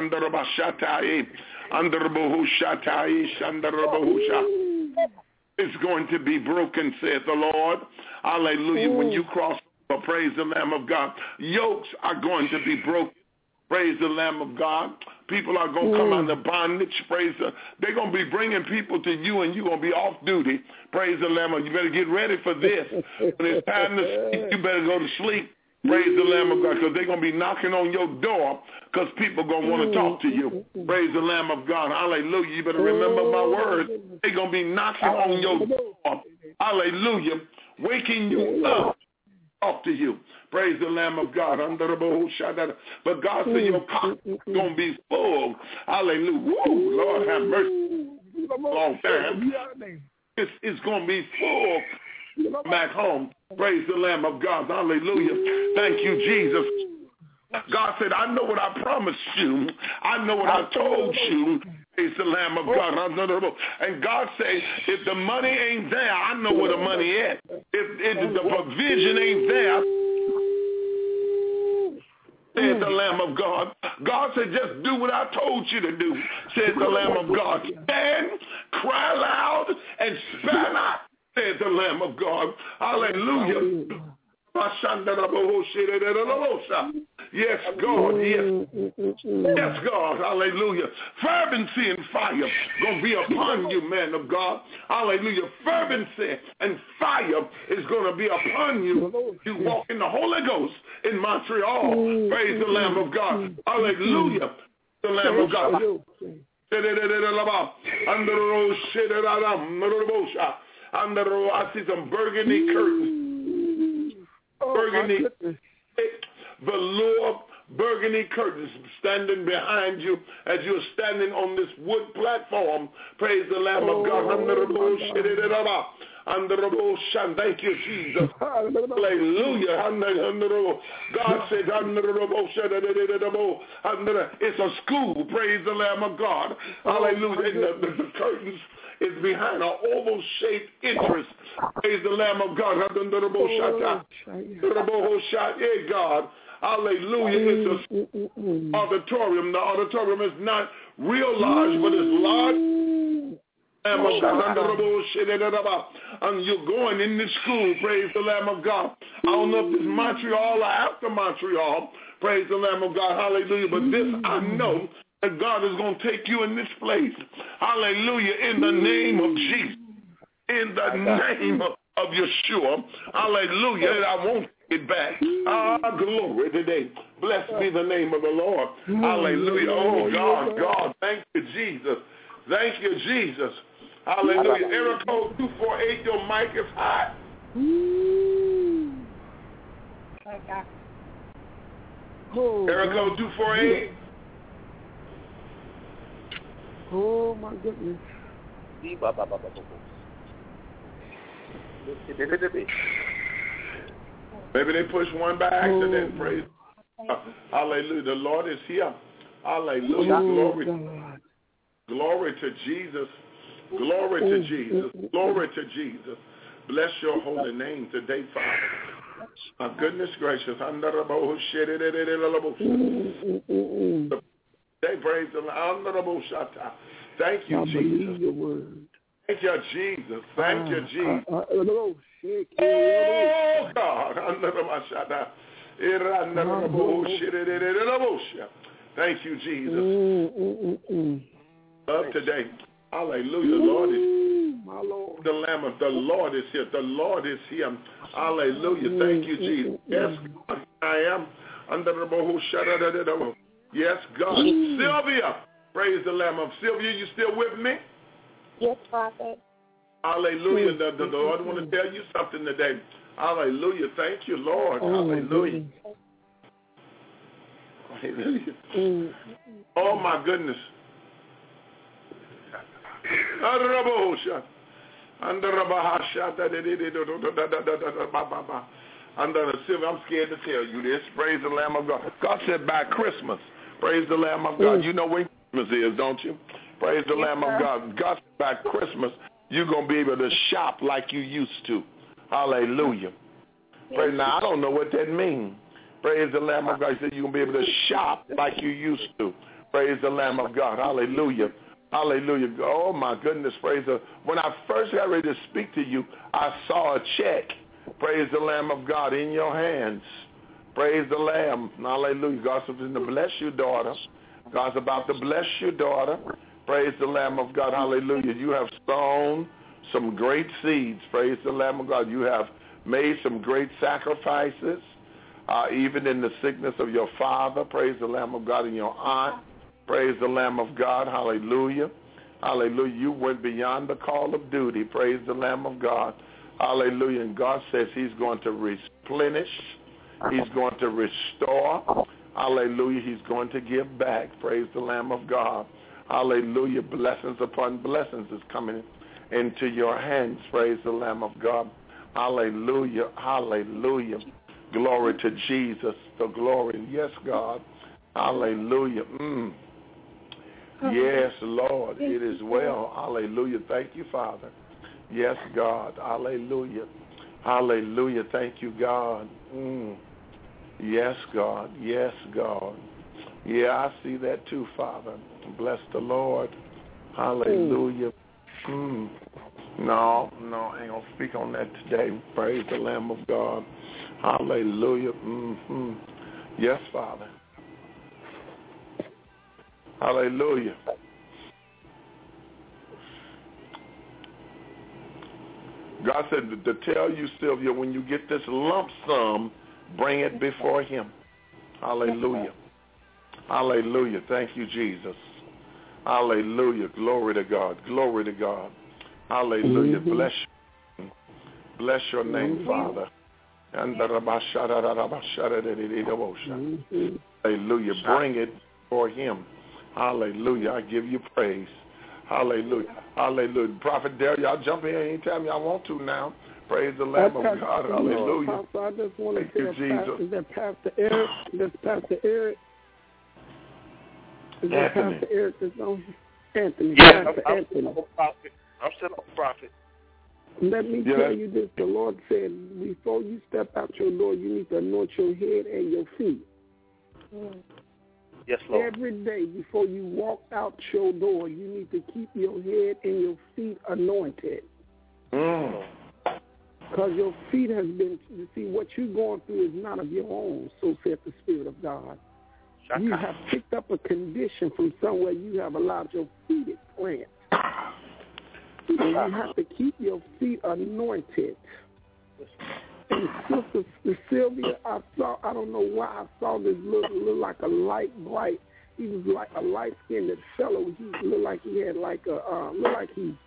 It's going to be broken, saith the Lord. Hallelujah. When you cross over, praise the Lamb of God. Yokes are going to be broken. Praise the Lamb of God. People are going to come under bondage. Praise the, they're going to be bringing people to you, and you're going to be off duty. Praise the Lamb of God. You better get ready for this. When it's time to sleep, you better go to sleep. Praise the Lamb of God, because they're going to be knocking on your door because people are going to want to talk to you. Praise the Lamb of God. Hallelujah. You better remember my words. They're going to be knocking on your door. Hallelujah. Waking you up. Talk to you. Praise the Lamb of God. But God said your cock is going to be full. Hallelujah. Woo, Lord have mercy. Long time. It's, it's going to be full. Back home. Praise the Lamb of God. Hallelujah. Thank you, Jesus. God said, I know what I promised you. I know what I told you. Praise the Lamb of God. And God said, if the money ain't there, I know where the money is. If, if the provision ain't there, said the Lamb of God. God said, just do what I told you to do, said the Lamb of God. Stand, cry loud, and spare not, said the Lamb of God. Hallelujah. Yes, God. Yes. Yes, God. Hallelujah. Fervency and fire going to be upon you, man of God. Hallelujah. Fervency and fire is going to be upon you. You walk in the Holy Ghost in Montreal. Praise the Lamb of God. Hallelujah. The Lamb of God. I see some burgundy curtains. Burgundy, velour, burgundy curtains standing behind you as you're standing on this wood platform. Praise the Lamb of God. Thank you, Jesus. Hallelujah. God said, it's a school. Praise the Lamb of God. Hallelujah. And the, the, the curtains is behind an oval-shaped entrance. Praise the Lamb of God. God. Hallelujah. It's an auditorium. The auditorium is not real large, but it's large. Lamb of God. And you're going in this school. Praise the Lamb of God. I don't know if it's Montreal or after Montreal. Praise the Lamb of God. Hallelujah. But this I know, that God is going to take you in this place. Hallelujah. In the name of Jesus. In the name of, of Yeshua. Hallelujah. And I won't get back. Ah, glory today. Blessed be the name of the Lord. Hallelujah. Oh, God, God. Thank you, Jesus. Thank you, Jesus. Hallelujah. Area code two four eight, your mic is hot. Mm. Okay. Oh, Area code two four eight. Oh, my goodness. Maybe they pushed one by accident. Oh. Praise. Uh, hallelujah. The Lord is here. Hallelujah. Oh, Glory. God. Glory to Jesus. Glory to Jesus. Glory to Jesus. Bless your holy name today, Father. My goodness gracious. They praise the Lord. Thank you, I Jesus. believe your word. Thank you, Jesus. Thank you, Jesus. Uh, uh, uh, no, shake it. Oh, God. Thank you, Jesus. Mm, mm, mm, Love today. Hallelujah. The Lord is mm, my Lord. the Lamb of the Lord is here. The Lord is here. Hallelujah. Thank you, Jesus. Yes, God, I am under the Yes, God. Sylvia. Praise the Lamb of Sylvia. You still with me? Yes, Prophet. Hallelujah. The, the, the Lord want to tell you something today. Hallelujah. Thank you, Lord. Hallelujah. Hallelujah. Oh, my goodness. Under the Sylvia, I'm scared to tell you this. Praise the Lamb of God. God said by Christmas. Praise the Lamb of God. You know when Christmas is, don't you? Praise the Lamb of God. God said by Christmas, you're going to be able to shop like you used to. Hallelujah. Praise. Now, I don't know what that means. Praise the Lamb of God. He said you're going to be able to shop like you used to. Praise the Lamb of God. Hallelujah. Hallelujah. Oh, my goodness. Praise the When I first got ready to speak to you, I saw a check. Praise the Lamb of God in your hands. Praise the Lamb. Hallelujah. God's going to bless you, daughter. God's about to bless you, daughter. Praise the Lamb of God. Hallelujah. You have sown some great seeds. Praise the Lamb of God. You have made some great sacrifices, uh, even in the sickness of your father. Praise the Lamb of God, and your aunt. Praise the Lamb of God. Hallelujah. Hallelujah. You went beyond the call of duty. Praise the Lamb of God. Hallelujah. And God says he's going to replenish. He's going to restore. Hallelujah. He's going to give back. Praise the Lamb of God. Hallelujah. Blessings upon blessings is coming into your hands. Praise the Lamb of God. Hallelujah. Hallelujah. Glory to Jesus. The glory. Yes, God. Hallelujah. Mm. Yes, Lord. It is well. Hallelujah. Thank you, Father. Yes, God. Hallelujah. Hallelujah. Thank you, God. Mm. Yes, God. Yes, God. Yeah, I see that too, Father. Bless the Lord. Hallelujah. Mm. No, no, I ain't going to speak on that today. Praise the Lamb of God. Hallelujah. Mm-hmm. Yes, Father. Hallelujah. God said to tell you, Sylvia, when you get this lump sum, bring it before him. Hallelujah. Hallelujah. Thank you, Jesus. Hallelujah. Glory to God. Glory to God. Hallelujah. Mm-hmm. Bless you. Bless your name, Father. Mm-hmm. Hallelujah. Bring it for him. Hallelujah. I give you praise. Hallelujah. Hallelujah. Prophet Dale, y'all jump in anytime y'all want to now. Praise the Lamb of God. Hallelujah. Pastor, I just want to Thank say, you, Jesus. Pastor, is that Pastor Eric? That's Pastor Eric? Is that Anthony. Pastor Eric that's on? Anthony. Yes, Pastor I'm, I'm Anthony. still a prophet. I'm still a prophet. Let me Yeah. tell you this. The Lord said, before you step out your door, you need to anoint your head and your feet. Mm. Yes, Lord. Every day before you walk out your door, you need to keep your head and your feet anointed. Mm. Because your feet has been, you see, what you're going through is not of your own, so saith the Spirit of God. Shaka. You have picked up a condition from somewhere you have allowed your feet to plant. And you have to keep your feet anointed. And Sister Sylvia, I saw, I don't know why I saw this look, look like a light bright. He was like a light-skinned fellow. He looked like he had like a, uh, looked like he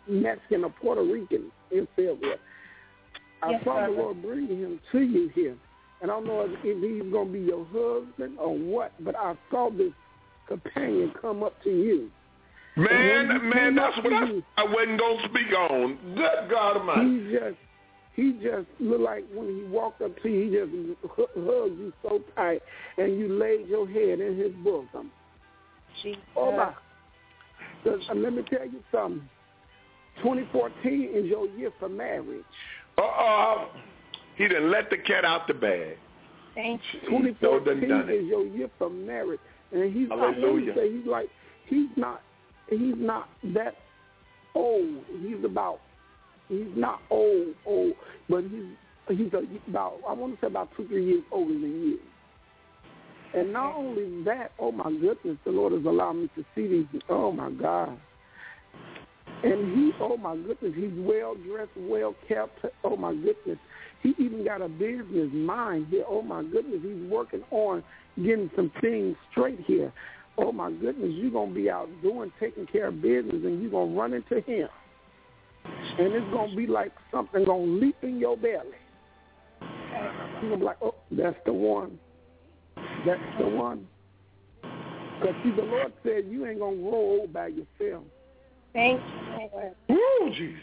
Mexican or Puerto Rican in Sylvia. I Yes, saw brother. the Lord bring him to you here. And I don't know if, if he's going to be your husband or what, but I saw this companion come up to you. Man, man, that's what I, you, I wasn't going to speak on. Good God Almighty. He just, he just looked like when he walked up to you, he just hugged you so tight, and you laid your head in his bosom. Jesus. Oh, my. So, uh, let me tell you something. twenty fourteen is your year for marriage. Uh-oh. He done let the cat out the bag. Thank you. twenty fourteen done is your year for marriage. And he's, Hallelujah. I say, he's like, he's not, he's not that old. He's about, he's not old, old, but he's, he's about, I want to say about two, three years older than you. And not only that, oh my goodness, the Lord has allowed me to see these, oh my God. And he, oh my goodness, he's well dressed, well kept, oh my goodness. He even got a business mind here, oh my goodness. He's working on getting some things straight here. Oh my goodness, you're going to be out doing, taking care of business, and you're going to run into him. And it's going to be like something going to leap in your belly. You're going to be like, oh, that's the one. That's the one. Because, see, the Lord said you ain't going to grow old by yourself. Thank you, Lord. Woo, Jesus.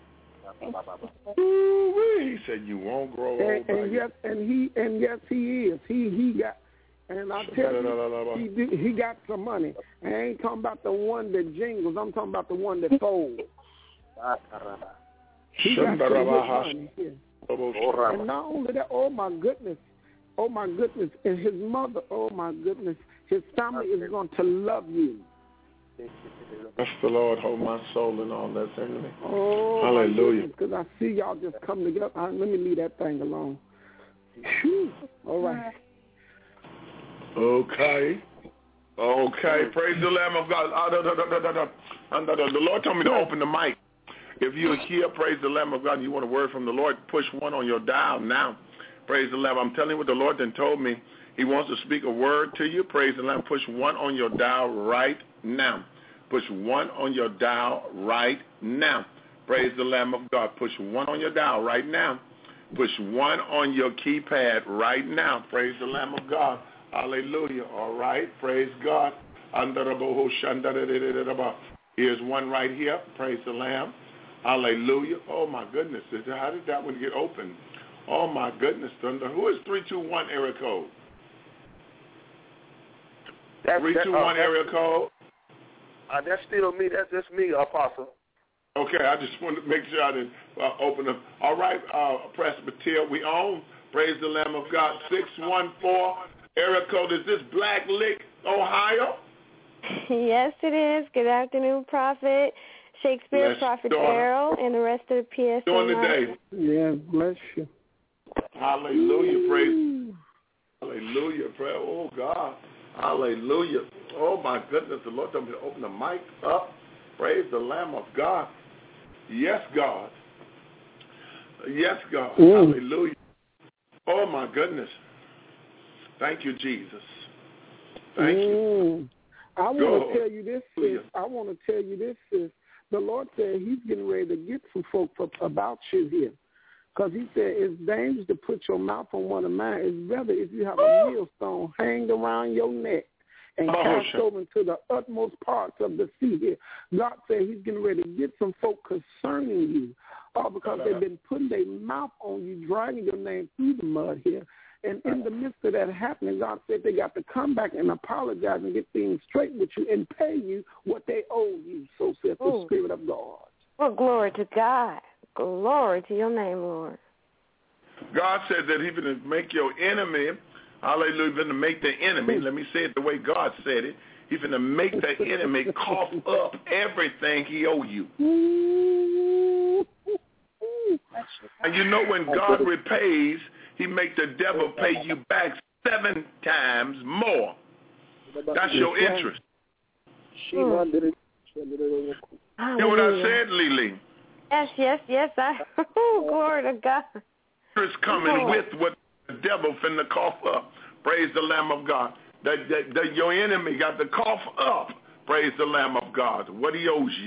Ooh, he said you won't grow old. And, by and yes, and he and yes, he is. He he got, and I tell you, he did, he got some money. And I ain't talking about the one that jingles. I'm talking about the one that folds. He got some good money here. And not only that, oh my goodness, oh my goodness, and his mother, oh my goodness, his family is going to love you. Bless the Lord, hold my soul and all that's in me. Oh, hallelujah. Because I see y'all just come together. Right, let me leave that thing alone. Whew. All right. Okay. Okay. Praise the Lamb of God. Ah, da, da, da, da, da, da. The Lord told me to open the mic. If you're here, praise the Lamb of God, and you want a word from the Lord, push one on your dial now. Praise the Lamb. I'm telling you what the Lord then told me. He wants to speak a word to you. Praise the Lamb. Push one on your dial right now. Push one on your dial right now. Praise the Lamb of God. Push one on your dial right now. Push one on your keypad right now. Praise the Lamb of God. Hallelujah. All right. Praise God. Here's one right here. Praise the Lamb. Hallelujah. Oh, my goodness. How did that one get open? Oh, my goodness. Who is three two one area code? three two one uh, area code. Uh, that's still me. That's just me, Apostle. Okay, I just wanted to make sure I didn't uh, open them. All right, uh, Presbyterian, we own. Praise the Lamb of God. six one four area code. Is this Black Lick, Ohio? Yes, it is. Good afternoon, Prophet Shakespeare, Bless Prophet daughter. Errol, and the rest of the P S M. Doing today. Yeah, bless you. Hallelujah. Praise. Hallelujah. Praise. Oh, God. Hallelujah. Oh, my goodness. The Lord told me to open the mic up. Praise the Lamb of God. Yes, God. Yes, God. Mm. Hallelujah. Oh, my goodness. Thank you, Jesus. Thank mm. you. I want to tell you this, sis. I want to tell you this, sis. The Lord said he's getting ready to get some folk about you here. Because he said it's dangerous to put your mouth on one of mine. It's better if you have a millstone hanged around your neck and oh, cast sure. over into the utmost parts of the sea here. God said he's getting ready to get some folk concerning you. All because they've been putting their mouth on you, dragging your name through the mud here. And in the midst of that happening, God said they got to come back and apologize and get things straight with you and pay you what they owe you. So saith the Spirit of God. Well, glory to God. Glory to your name, Lord. God said that he's going to make your enemy, hallelujah, going to make the enemy, let me say it the way God said it, he's going to make the enemy cough up everything he owe you. And you know when God repays, he make the devil pay you back seven times more. That's your interest. Mm. Hear what I said, Lily? Yes, yes, yes. I, oh, glory to God. Interest coming oh. with what the devil finna cough up. Praise the Lamb of God. That, that, that your enemy got to cough up. Praise the Lamb of God. What he owes you.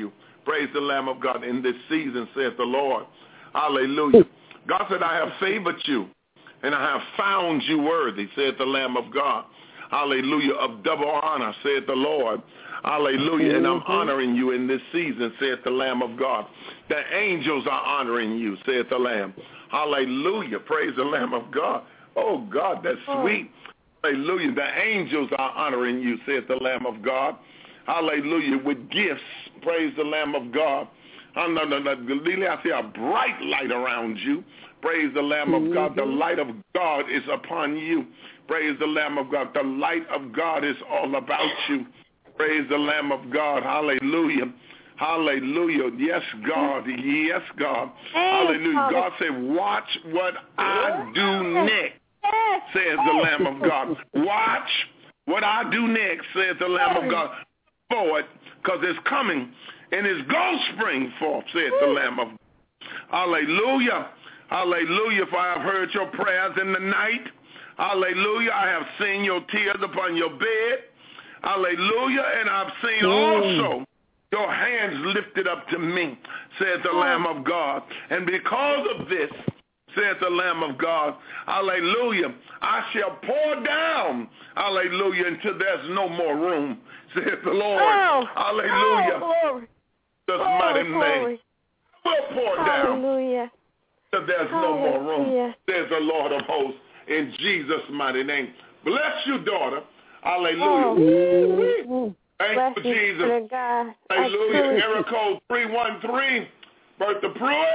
Praise the Lamb of God in this season, saith the Lord. Hallelujah. God said, I have favored you, and I have found you worthy, saith the Lamb of God. Hallelujah, of double honor, saith the Lord. Hallelujah, and I'm honoring you in this season, saith the Lamb of God. The angels are honoring you, saith the Lamb. Hallelujah, praise the Lamb of God. Oh, God, that's sweet. Hallelujah, the angels are honoring you, saith the Lamb of God. Hallelujah, with gifts, praise the Lamb of God. I see a bright light around you. Praise the Lamb of God. The light of God is upon you. Praise the Lamb of God. The light of God is all about you. Praise the Lamb of God. Hallelujah. Hallelujah. Yes, God. Yes, God. Hallelujah. God said, watch what I do next, says the Lamb of God. Watch what I do next, says the Lamb of God. Forward, because it's coming, and it's going to spring forth, says the Lamb of God. Hallelujah. Hallelujah. For I have heard your prayers in the night. Hallelujah. I have seen your tears upon your bed. Hallelujah. And I've seen also your hands lifted up to me, says the Lamb of God. And because of this, says the Lamb of God, hallelujah, I shall pour down, hallelujah, until there's no more room, says the Lord. Oh, hallelujah. Oh, this oh, mighty name will pour hallelujah. Down until there's hallelujah. No more room, says the Lord of hosts, in Jesus' mighty name. Bless you, daughter. Hallelujah. Oh. Thank you, Jesus. God. Hallelujah. Area code three one three. Bertha Pruitt.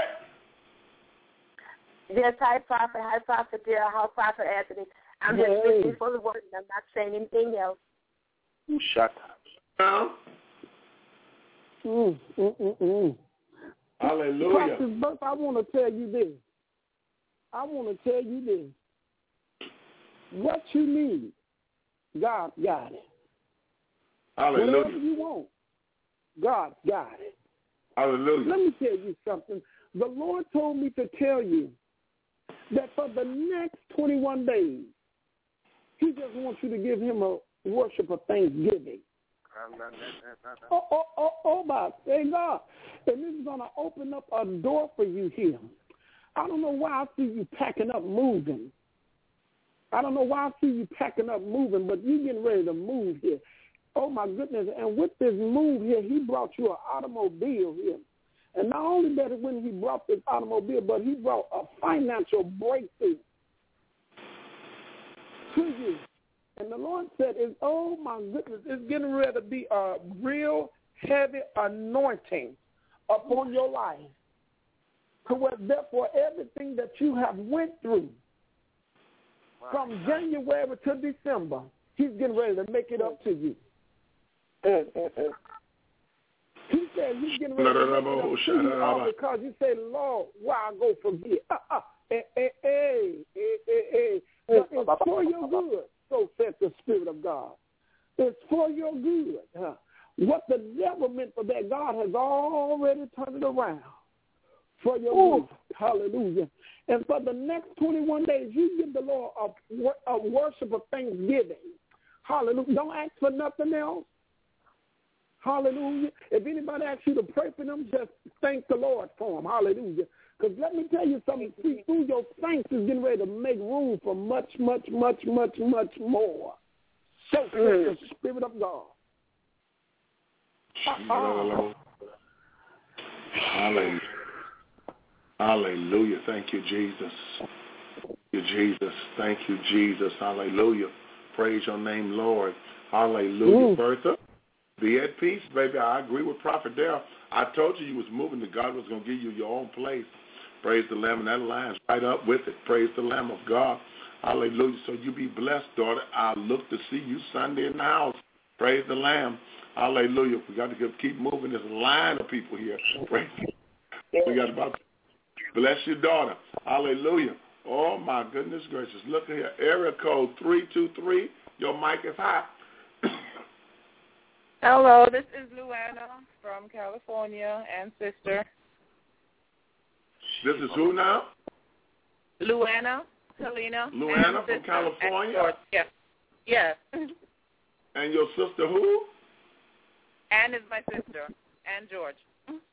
Yes, hi, Prophet. Hi, Prophet, dear. Hi, Prophet Anthony. I'm just listening for the word, and I'm not saying anything else. Shut up. Now. Mm, mm, mm, mm. Hallelujah. Prophet Bertha, I want to tell you this. I want to tell you this. What you need, God got it. Hallelujah. Whatever you want, God got it. Hallelujah. Let me tell you something. The Lord told me to tell you that for the next twenty-one days, he just wants you to give him a worship of thanksgiving. Oh, oh, oh, oh, my, thank God. And this is going to open up a door for you here. I don't know why I see you packing up, moving. I don't know why I see you packing up, moving, but you're getting ready to move here. Oh, my goodness. And with this move here, he brought you an automobile here. And not only that when he brought this automobile, but he brought a financial breakthrough to you. And the Lord said, "Is oh, my goodness, it's getting ready to be a real heavy anointing upon your life. To where, therefore, everything that you have went through from January to December, he's getting ready to make it up to you." He said he's getting ready to make it up to you all because you say, "Lord, why I go from here?" Uh, uh, hey, hey, hey, hey, hey, hey. But it's for your good, so said the Spirit of God. It's for your good. Huh? What the devil meant for that, God has already turned it around for your Ooh. Good. Hallelujah. And for the next twenty-one days, you give the Lord a, a worship of thanksgiving. Hallelujah. Don't ask for nothing else. Hallelujah. If anybody asks you to pray for them, just thank the Lord for them. Hallelujah. Because let me tell you something. See, through your thanks is getting ready to make room for much, much, much, much, much more. So says the Spirit of God. Uh-uh. Hallelujah. Hallelujah. Thank you, Jesus. Thank you, Jesus. Thank you, Jesus. Hallelujah. Praise your name, Lord. Hallelujah. Ooh. Bertha, be at peace, baby. I agree with Prophet Darrell. I told you you was moving, that God was going to give you your own place. Praise the Lamb, and that lines right up with it. Praise the Lamb of God. Hallelujah. So you be blessed, daughter. I look to see you Sunday in the house. Praise the Lamb. Hallelujah. We got to keep moving. There's a line of people here. Praise. We got about bless your daughter. Hallelujah. Oh, my goodness gracious. Look here. Area code three two three. Your mic is hot. Hello, this is Luana from California and sister. This is who now? Luana, Helena. Luana from California? Yes. Yes. And your sister who? Ann is my sister. Ann George.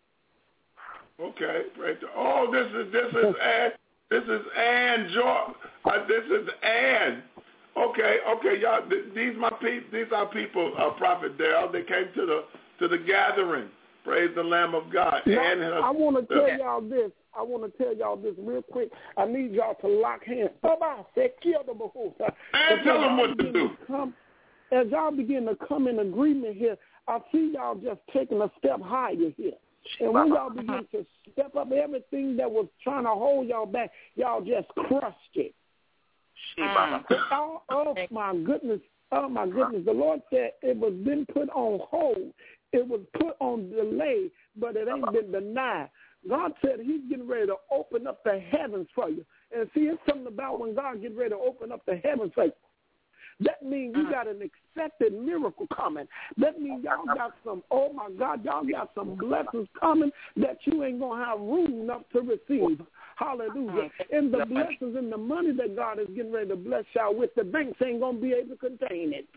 Okay. Right. Oh, this is this is Ann. This is Ann George. Uh, this is Ann. Okay. Okay, y'all. Th- these my pe- These are people. Uh, Prophet Darrell. They came to the to the gathering. Praise the Lamb of God. Now, Ann has, I want to tell uh, y'all this. I want to tell y'all this real quick. I need y'all to lock hands. Bye-bye. Say, kill the Bahota. And tell them what to do. To come, as y'all begin to come in agreement here, I see y'all just taking a step higher here. And when y'all begin to step up, everything that was trying to hold y'all back, y'all just crushed it. Mm. Oh, oh, my goodness. Oh, my goodness. The Lord said it was been put on hold. It was put on delay, but it ain't been denied. God said he's getting ready to open up the heavens for you. And see, it's something about when God gets ready to open up the heavens for you. That means you got an expected miracle coming. That means y'all got some, oh, my God, y'all got some blessings coming that you ain't going to have room enough to receive. Hallelujah. And the blessings and the money that God is getting ready to bless y'all with, the banks ain't going to be able to contain it.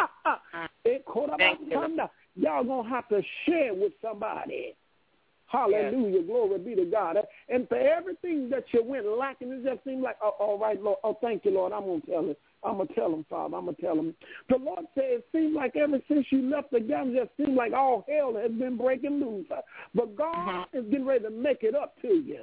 Y'all going to have to share with somebody. Hallelujah. Yes. Glory be to God. And for everything that you went lacking, it just seemed like, oh, all right, Lord. Oh, thank you, Lord. I'm going to tell him. I'm going to tell him, Father. I'm going to tell him. The Lord said it seemed like ever since you left the gathering, it just seemed like all hell has been breaking loose. But God mm-hmm. is getting ready to make it up to you.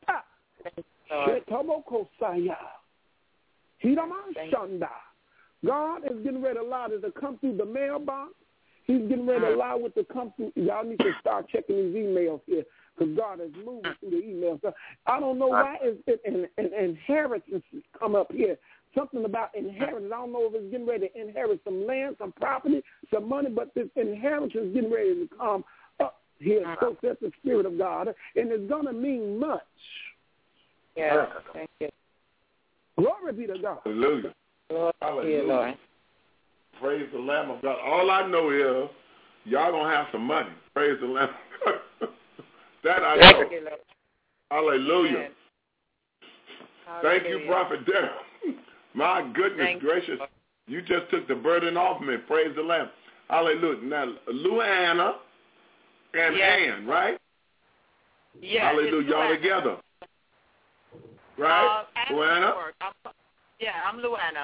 God is getting ready to allow it to come through the mailbox. He's getting ready to allow it to come through. Y'all need to start checking these emails here because God is moving through the emails. I don't know why it's, it, an, an inheritance come up here. Something about inheritance. I don't know if it's getting ready to inherit some land, some property, some money, but this inheritance is getting ready to come up here. So says the Spirit of God. And it's going to mean much. Yeah. Thank you. Glory be to God. Hallelujah. Lord, Hallelujah. Lord. Praise the Lamb of God. All I know is y'all going to have some money. Praise the Lamb of God. That I know. You, Hallelujah. Hallelujah. Thank you, Prophet Darrell. My goodness Thank gracious. You. you just took the burden off me. Praise the Lamb. Hallelujah. Now, Luana and yes. Ann, right? Yes. Hallelujah. Y'all together. Right? Uh, Luana? I'm, yeah, I'm Luana.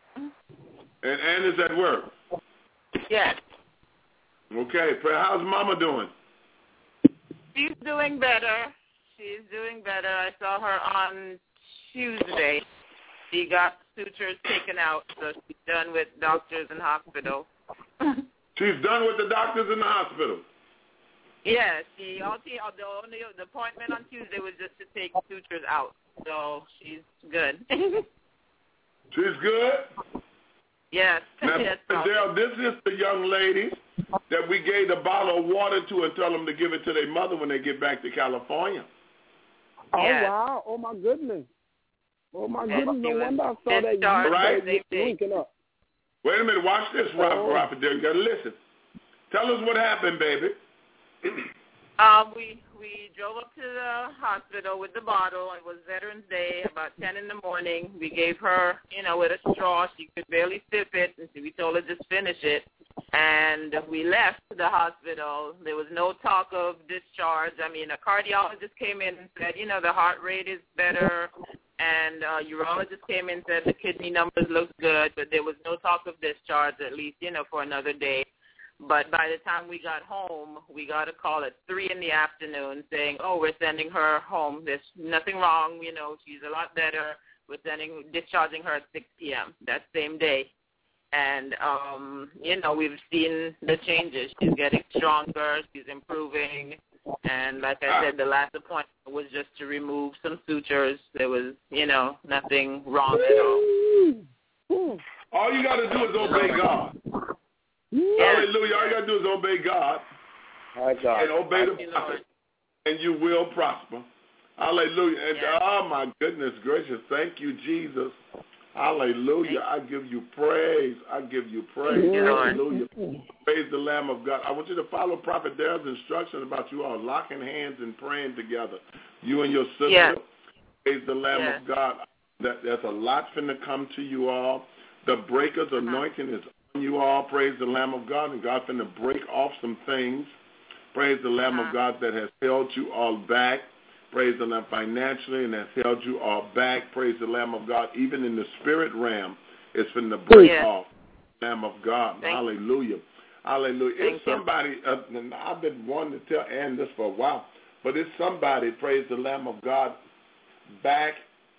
And Ann is at work? Yes. Okay. How's Mama doing? She's doing better. She's doing better. I saw her on Tuesday. She got sutures taken out, so she's done with doctors and hospital. She's done with the doctors in the hospital? Yeah, she, all she, the only the appointment on Tuesday was just to take sutures out, so she's good. She's good? Yes. Now, yes Darrell, this is the young lady that we gave the bottle of water to and tell them to give it to their mother when they get back to California. Oh, yes. wow. Oh, my goodness. Oh, my goodness. No wonder I saw that you right? linking up. Wait a minute. Watch this, Robert. Oh. Robert, you got to listen. Tell us what happened, baby. Um, we we drove up to the hospital with the bottle. It was Veterans Day, about ten in the morning. We gave her, you know, with a straw. She could barely sip it, and so we told her just finish it. And we left the hospital. There was no talk of discharge. I mean, a cardiologist came in and said, you know, the heart rate is better, and a urologist came in and said the kidney numbers look good, but there was no talk of discharge, at least, you know, for another day. But by the time we got home, we got a call at three in the afternoon saying, oh, we're sending her home. There's nothing wrong. You know, she's a lot better. We're sending, discharging her at six p.m. that same day. And, um, you know, we've seen the changes. She's getting stronger. She's improving. And like I said, the last appointment was just to remove some sutures. There was, you know, nothing wrong at all. All you got to do is obey God. Yes. Hallelujah. All you got to do is obey God. God. And obey the prophet. And you will prosper. Hallelujah. And yes. oh, my goodness gracious. Thank you, Jesus. Hallelujah. I give you praise. I give you praise. You, Hallelujah. Praise the Lamb of God. I want you to follow Prophet Darrell's instruction about you all locking hands and praying together. You and your sister. Yes. Praise the Lamb yes. of God. That there's a lot finna come to you all. The breaker's uh-huh. anointing is on you all. Praise the Lamb of God. And God's finna break off some things. Praise the Lamb of God that has held you all back. Praise the Lamb financially and has held you all back. Praise the Lamb of God. Even in the spirit realm, it's been the break yeah. off. Lamb of God. Thank Hallelujah. Hallelujah. Thank it's somebody, uh, and I've been wanting to tell Ann this for a while, but it's somebody, praise the Lamb of God, back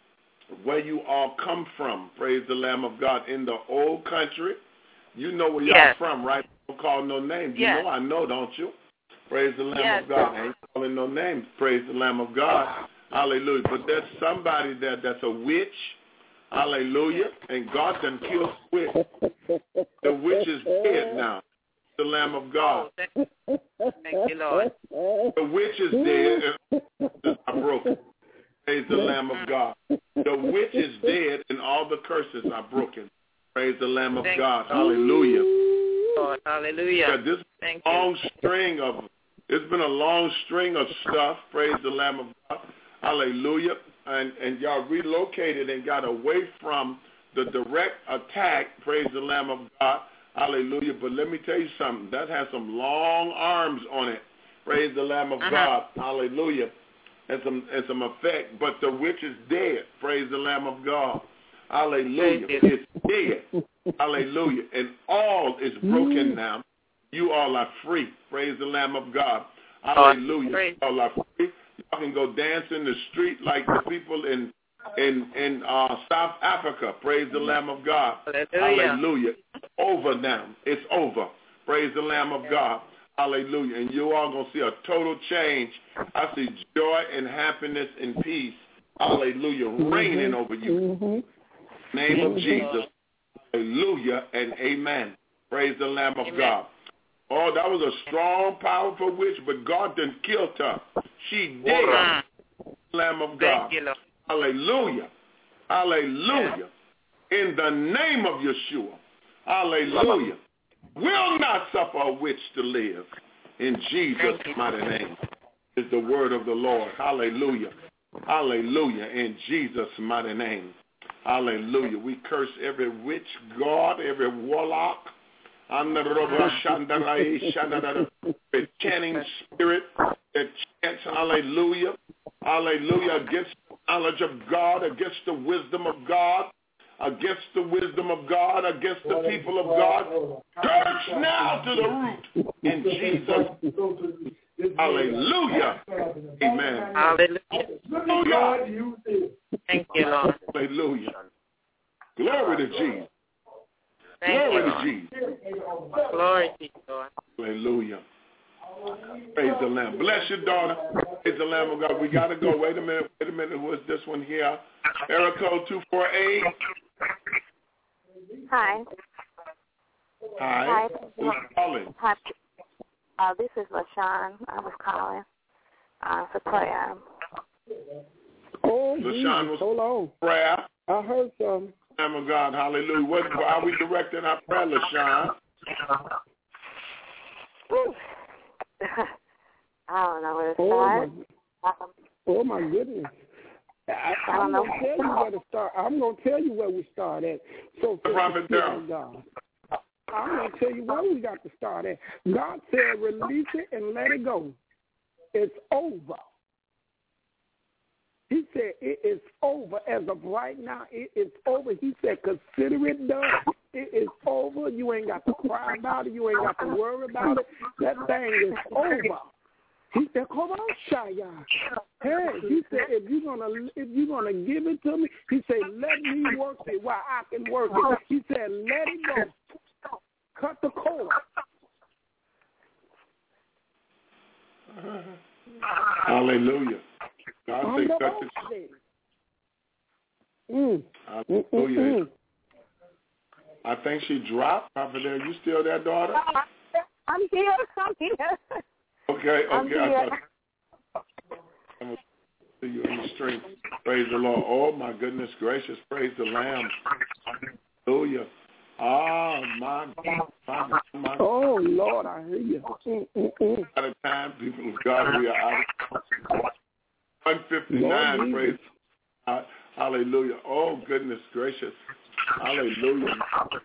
where you all come from. Praise the Lamb of God. In the old country, you know where y'all yes. from, right? Don't call no names. You yes. know I know, don't you? Praise the Lamb yes. of God. I ain't calling no names. Praise the Lamb of God. Hallelujah. But there's somebody there that's a witch. Hallelujah. And God done killed the witch. The witch is dead now. The Lamb of God. Oh, thank you, Lord. The witch is dead and are broken. Praise the Lamb of God. The witch is dead and all the curses are broken. Praise the Lamb of thank God. Hallelujah. Lord, hallelujah. Yeah, this thank long you. string of it's been a long string of stuff. Praise the Lamb of God. Hallelujah. And and y'all relocated and got away from the direct attack. Praise the Lamb of God. Hallelujah. But let me tell you something. That has some long arms on it. Praise the Lamb of uh-huh. God. Hallelujah. And some and some effect. But the witch is dead. Praise the Lamb of God. Hallelujah. It's dead. Hallelujah. And all is broken now. You all are free. Praise the Lamb of God. Hallelujah. You all are free. Y'all can go dance in the street like the people in in in uh, South Africa. Praise the Lamb of God. Hallelujah. Hallelujah. It's over now. It's over. Praise the Lamb of God. Hallelujah. And you all going to see a total change. I see joy and happiness and peace. Hallelujah. Reigning over you. Mm-hmm. Name of Jesus. Hallelujah and amen. Praise the Lamb of amen. God. Oh, that was a strong, powerful witch, but God done killed her. She did. Uh-huh. Lamb of God. You, hallelujah. Hallelujah. Yeah. In the name of Yeshua. Hallelujah. Will not suffer a witch to live. In Jesus' mighty name is the word of the Lord. Hallelujah. Hallelujah. In Jesus' mighty name. Hallelujah. We curse every witch, god, every warlock, every chanting spirit that chants, hallelujah, hallelujah, against the knowledge of God, against the wisdom of God, against the wisdom of God, against the people of God. Curse now to the root in Jesus. Hallelujah. Amen. Hallelujah. Thank you, Lord. Hallelujah. Glory to Jesus. Thank Glory you, to Jesus. Glory to you, Lord. Hallelujah. Praise the Lamb. Bless your daughter. Praise the Lamb of God. We got to go. Wait a minute. Wait a minute. Who is this one here? Area code two four eight. Hi. Hi. Hi. Who's calling? Hi. Uh, this is LaShawn. I was calling uh, for prayer. Oh, LaShawn was hold on. Prayer. I heard some. Lamb of God. Hallelujah. What, why are we directing our prayer, LaShawn? I don't know where to oh start. My, oh, my goodness. I, I'm going to tell you where to start. I'm going to tell you where we start at. So, for Prophet the God, I'm going to tell you where we got to start at. God said, release it and let it go. It's over. He said, it is over. As of right now, it is over. He said, consider it done. It is over. You ain't got to cry about it. You ain't got to worry about it. That thing is over. He said, come on, Shia. Hey, he said, if you're gonna if you're gonna give it to me, he said, let me work it while I can work it. He said, let it go. Cut the cord. Hallelujah. God say cut the cord. Mm. Hallelujah. Mm-mm. I think she dropped. Prophet, are you still there, daughter? I'm here. I'm here. Okay, I'm okay. here. I thought I'm going to see you in the street. Praise the Lord. Oh, my goodness gracious. Praise the Lamb. Hallelujah. Oh, my God. My, my. Oh, Lord, I hear you. Mm-mm-mm. Out of time, people of God, we are out of time. one fifty-nine, Lord, praise God. Hallelujah. Oh, goodness gracious. Hallelujah.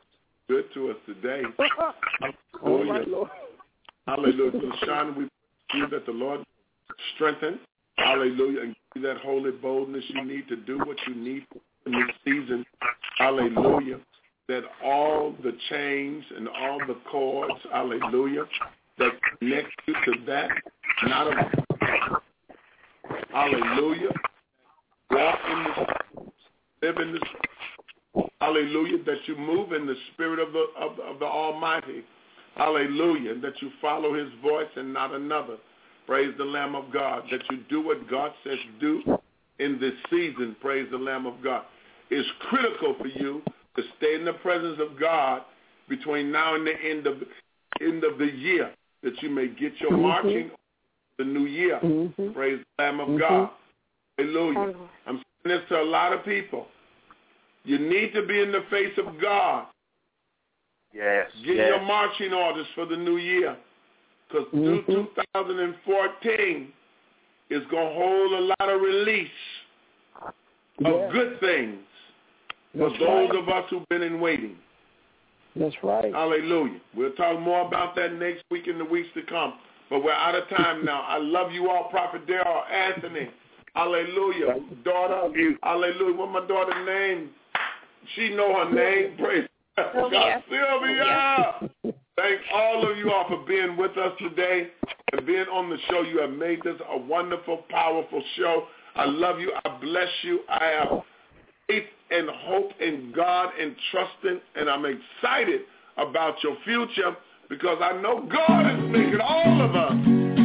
Good to us today. Oh, my Lord. Hallelujah. So, Sean, we you that the Lord strengthen, hallelujah, and give you that holy boldness you need to do what you need in this season, hallelujah, that all the chains and all the cords, hallelujah, that connect you to that, not a, hallelujah, walk in the, live in the, hallelujah, that you move in the spirit of the, of, of the Almighty, hallelujah, that you follow his voice and not another. Praise the Lamb of God, that you do what God says do in this season. Praise the Lamb of God. It's critical for you to stay in the presence of God between now and the end of end of the year, that you may get your mm-hmm. marching the new year. Mm-hmm. Praise the Lamb of mm-hmm. God. Hallelujah. I'm saying this to a lot of people. You need to be in the face of God. Yes. Get yes. your marching orders for the new year. Because mm-hmm. two thousand fourteen is going to hold a lot of release of yeah. good things for That's those right. of us who've been in waiting. That's right. Hallelujah. We'll talk more about that next week and the weeks to come. But we're out of time now. I love you all, Prophet Darrell, Anthony. Hallelujah. Daughter. Hallelujah. What's my daughter's name? She know her name. Praise God. Sylvia. Thank all of you all for being with us today and being on the show. You have made this a wonderful, powerful show. I love you. I bless you. I have faith and hope in God and trusting, and I'm excited about your future because I know God is making all of us.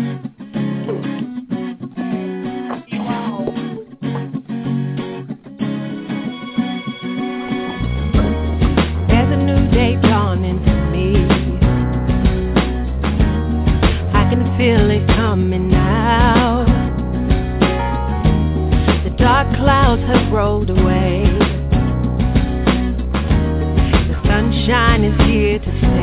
There's a new day dawning to me. I can feel it coming now. The dark clouds have rolled away. The sunshine is here to stay.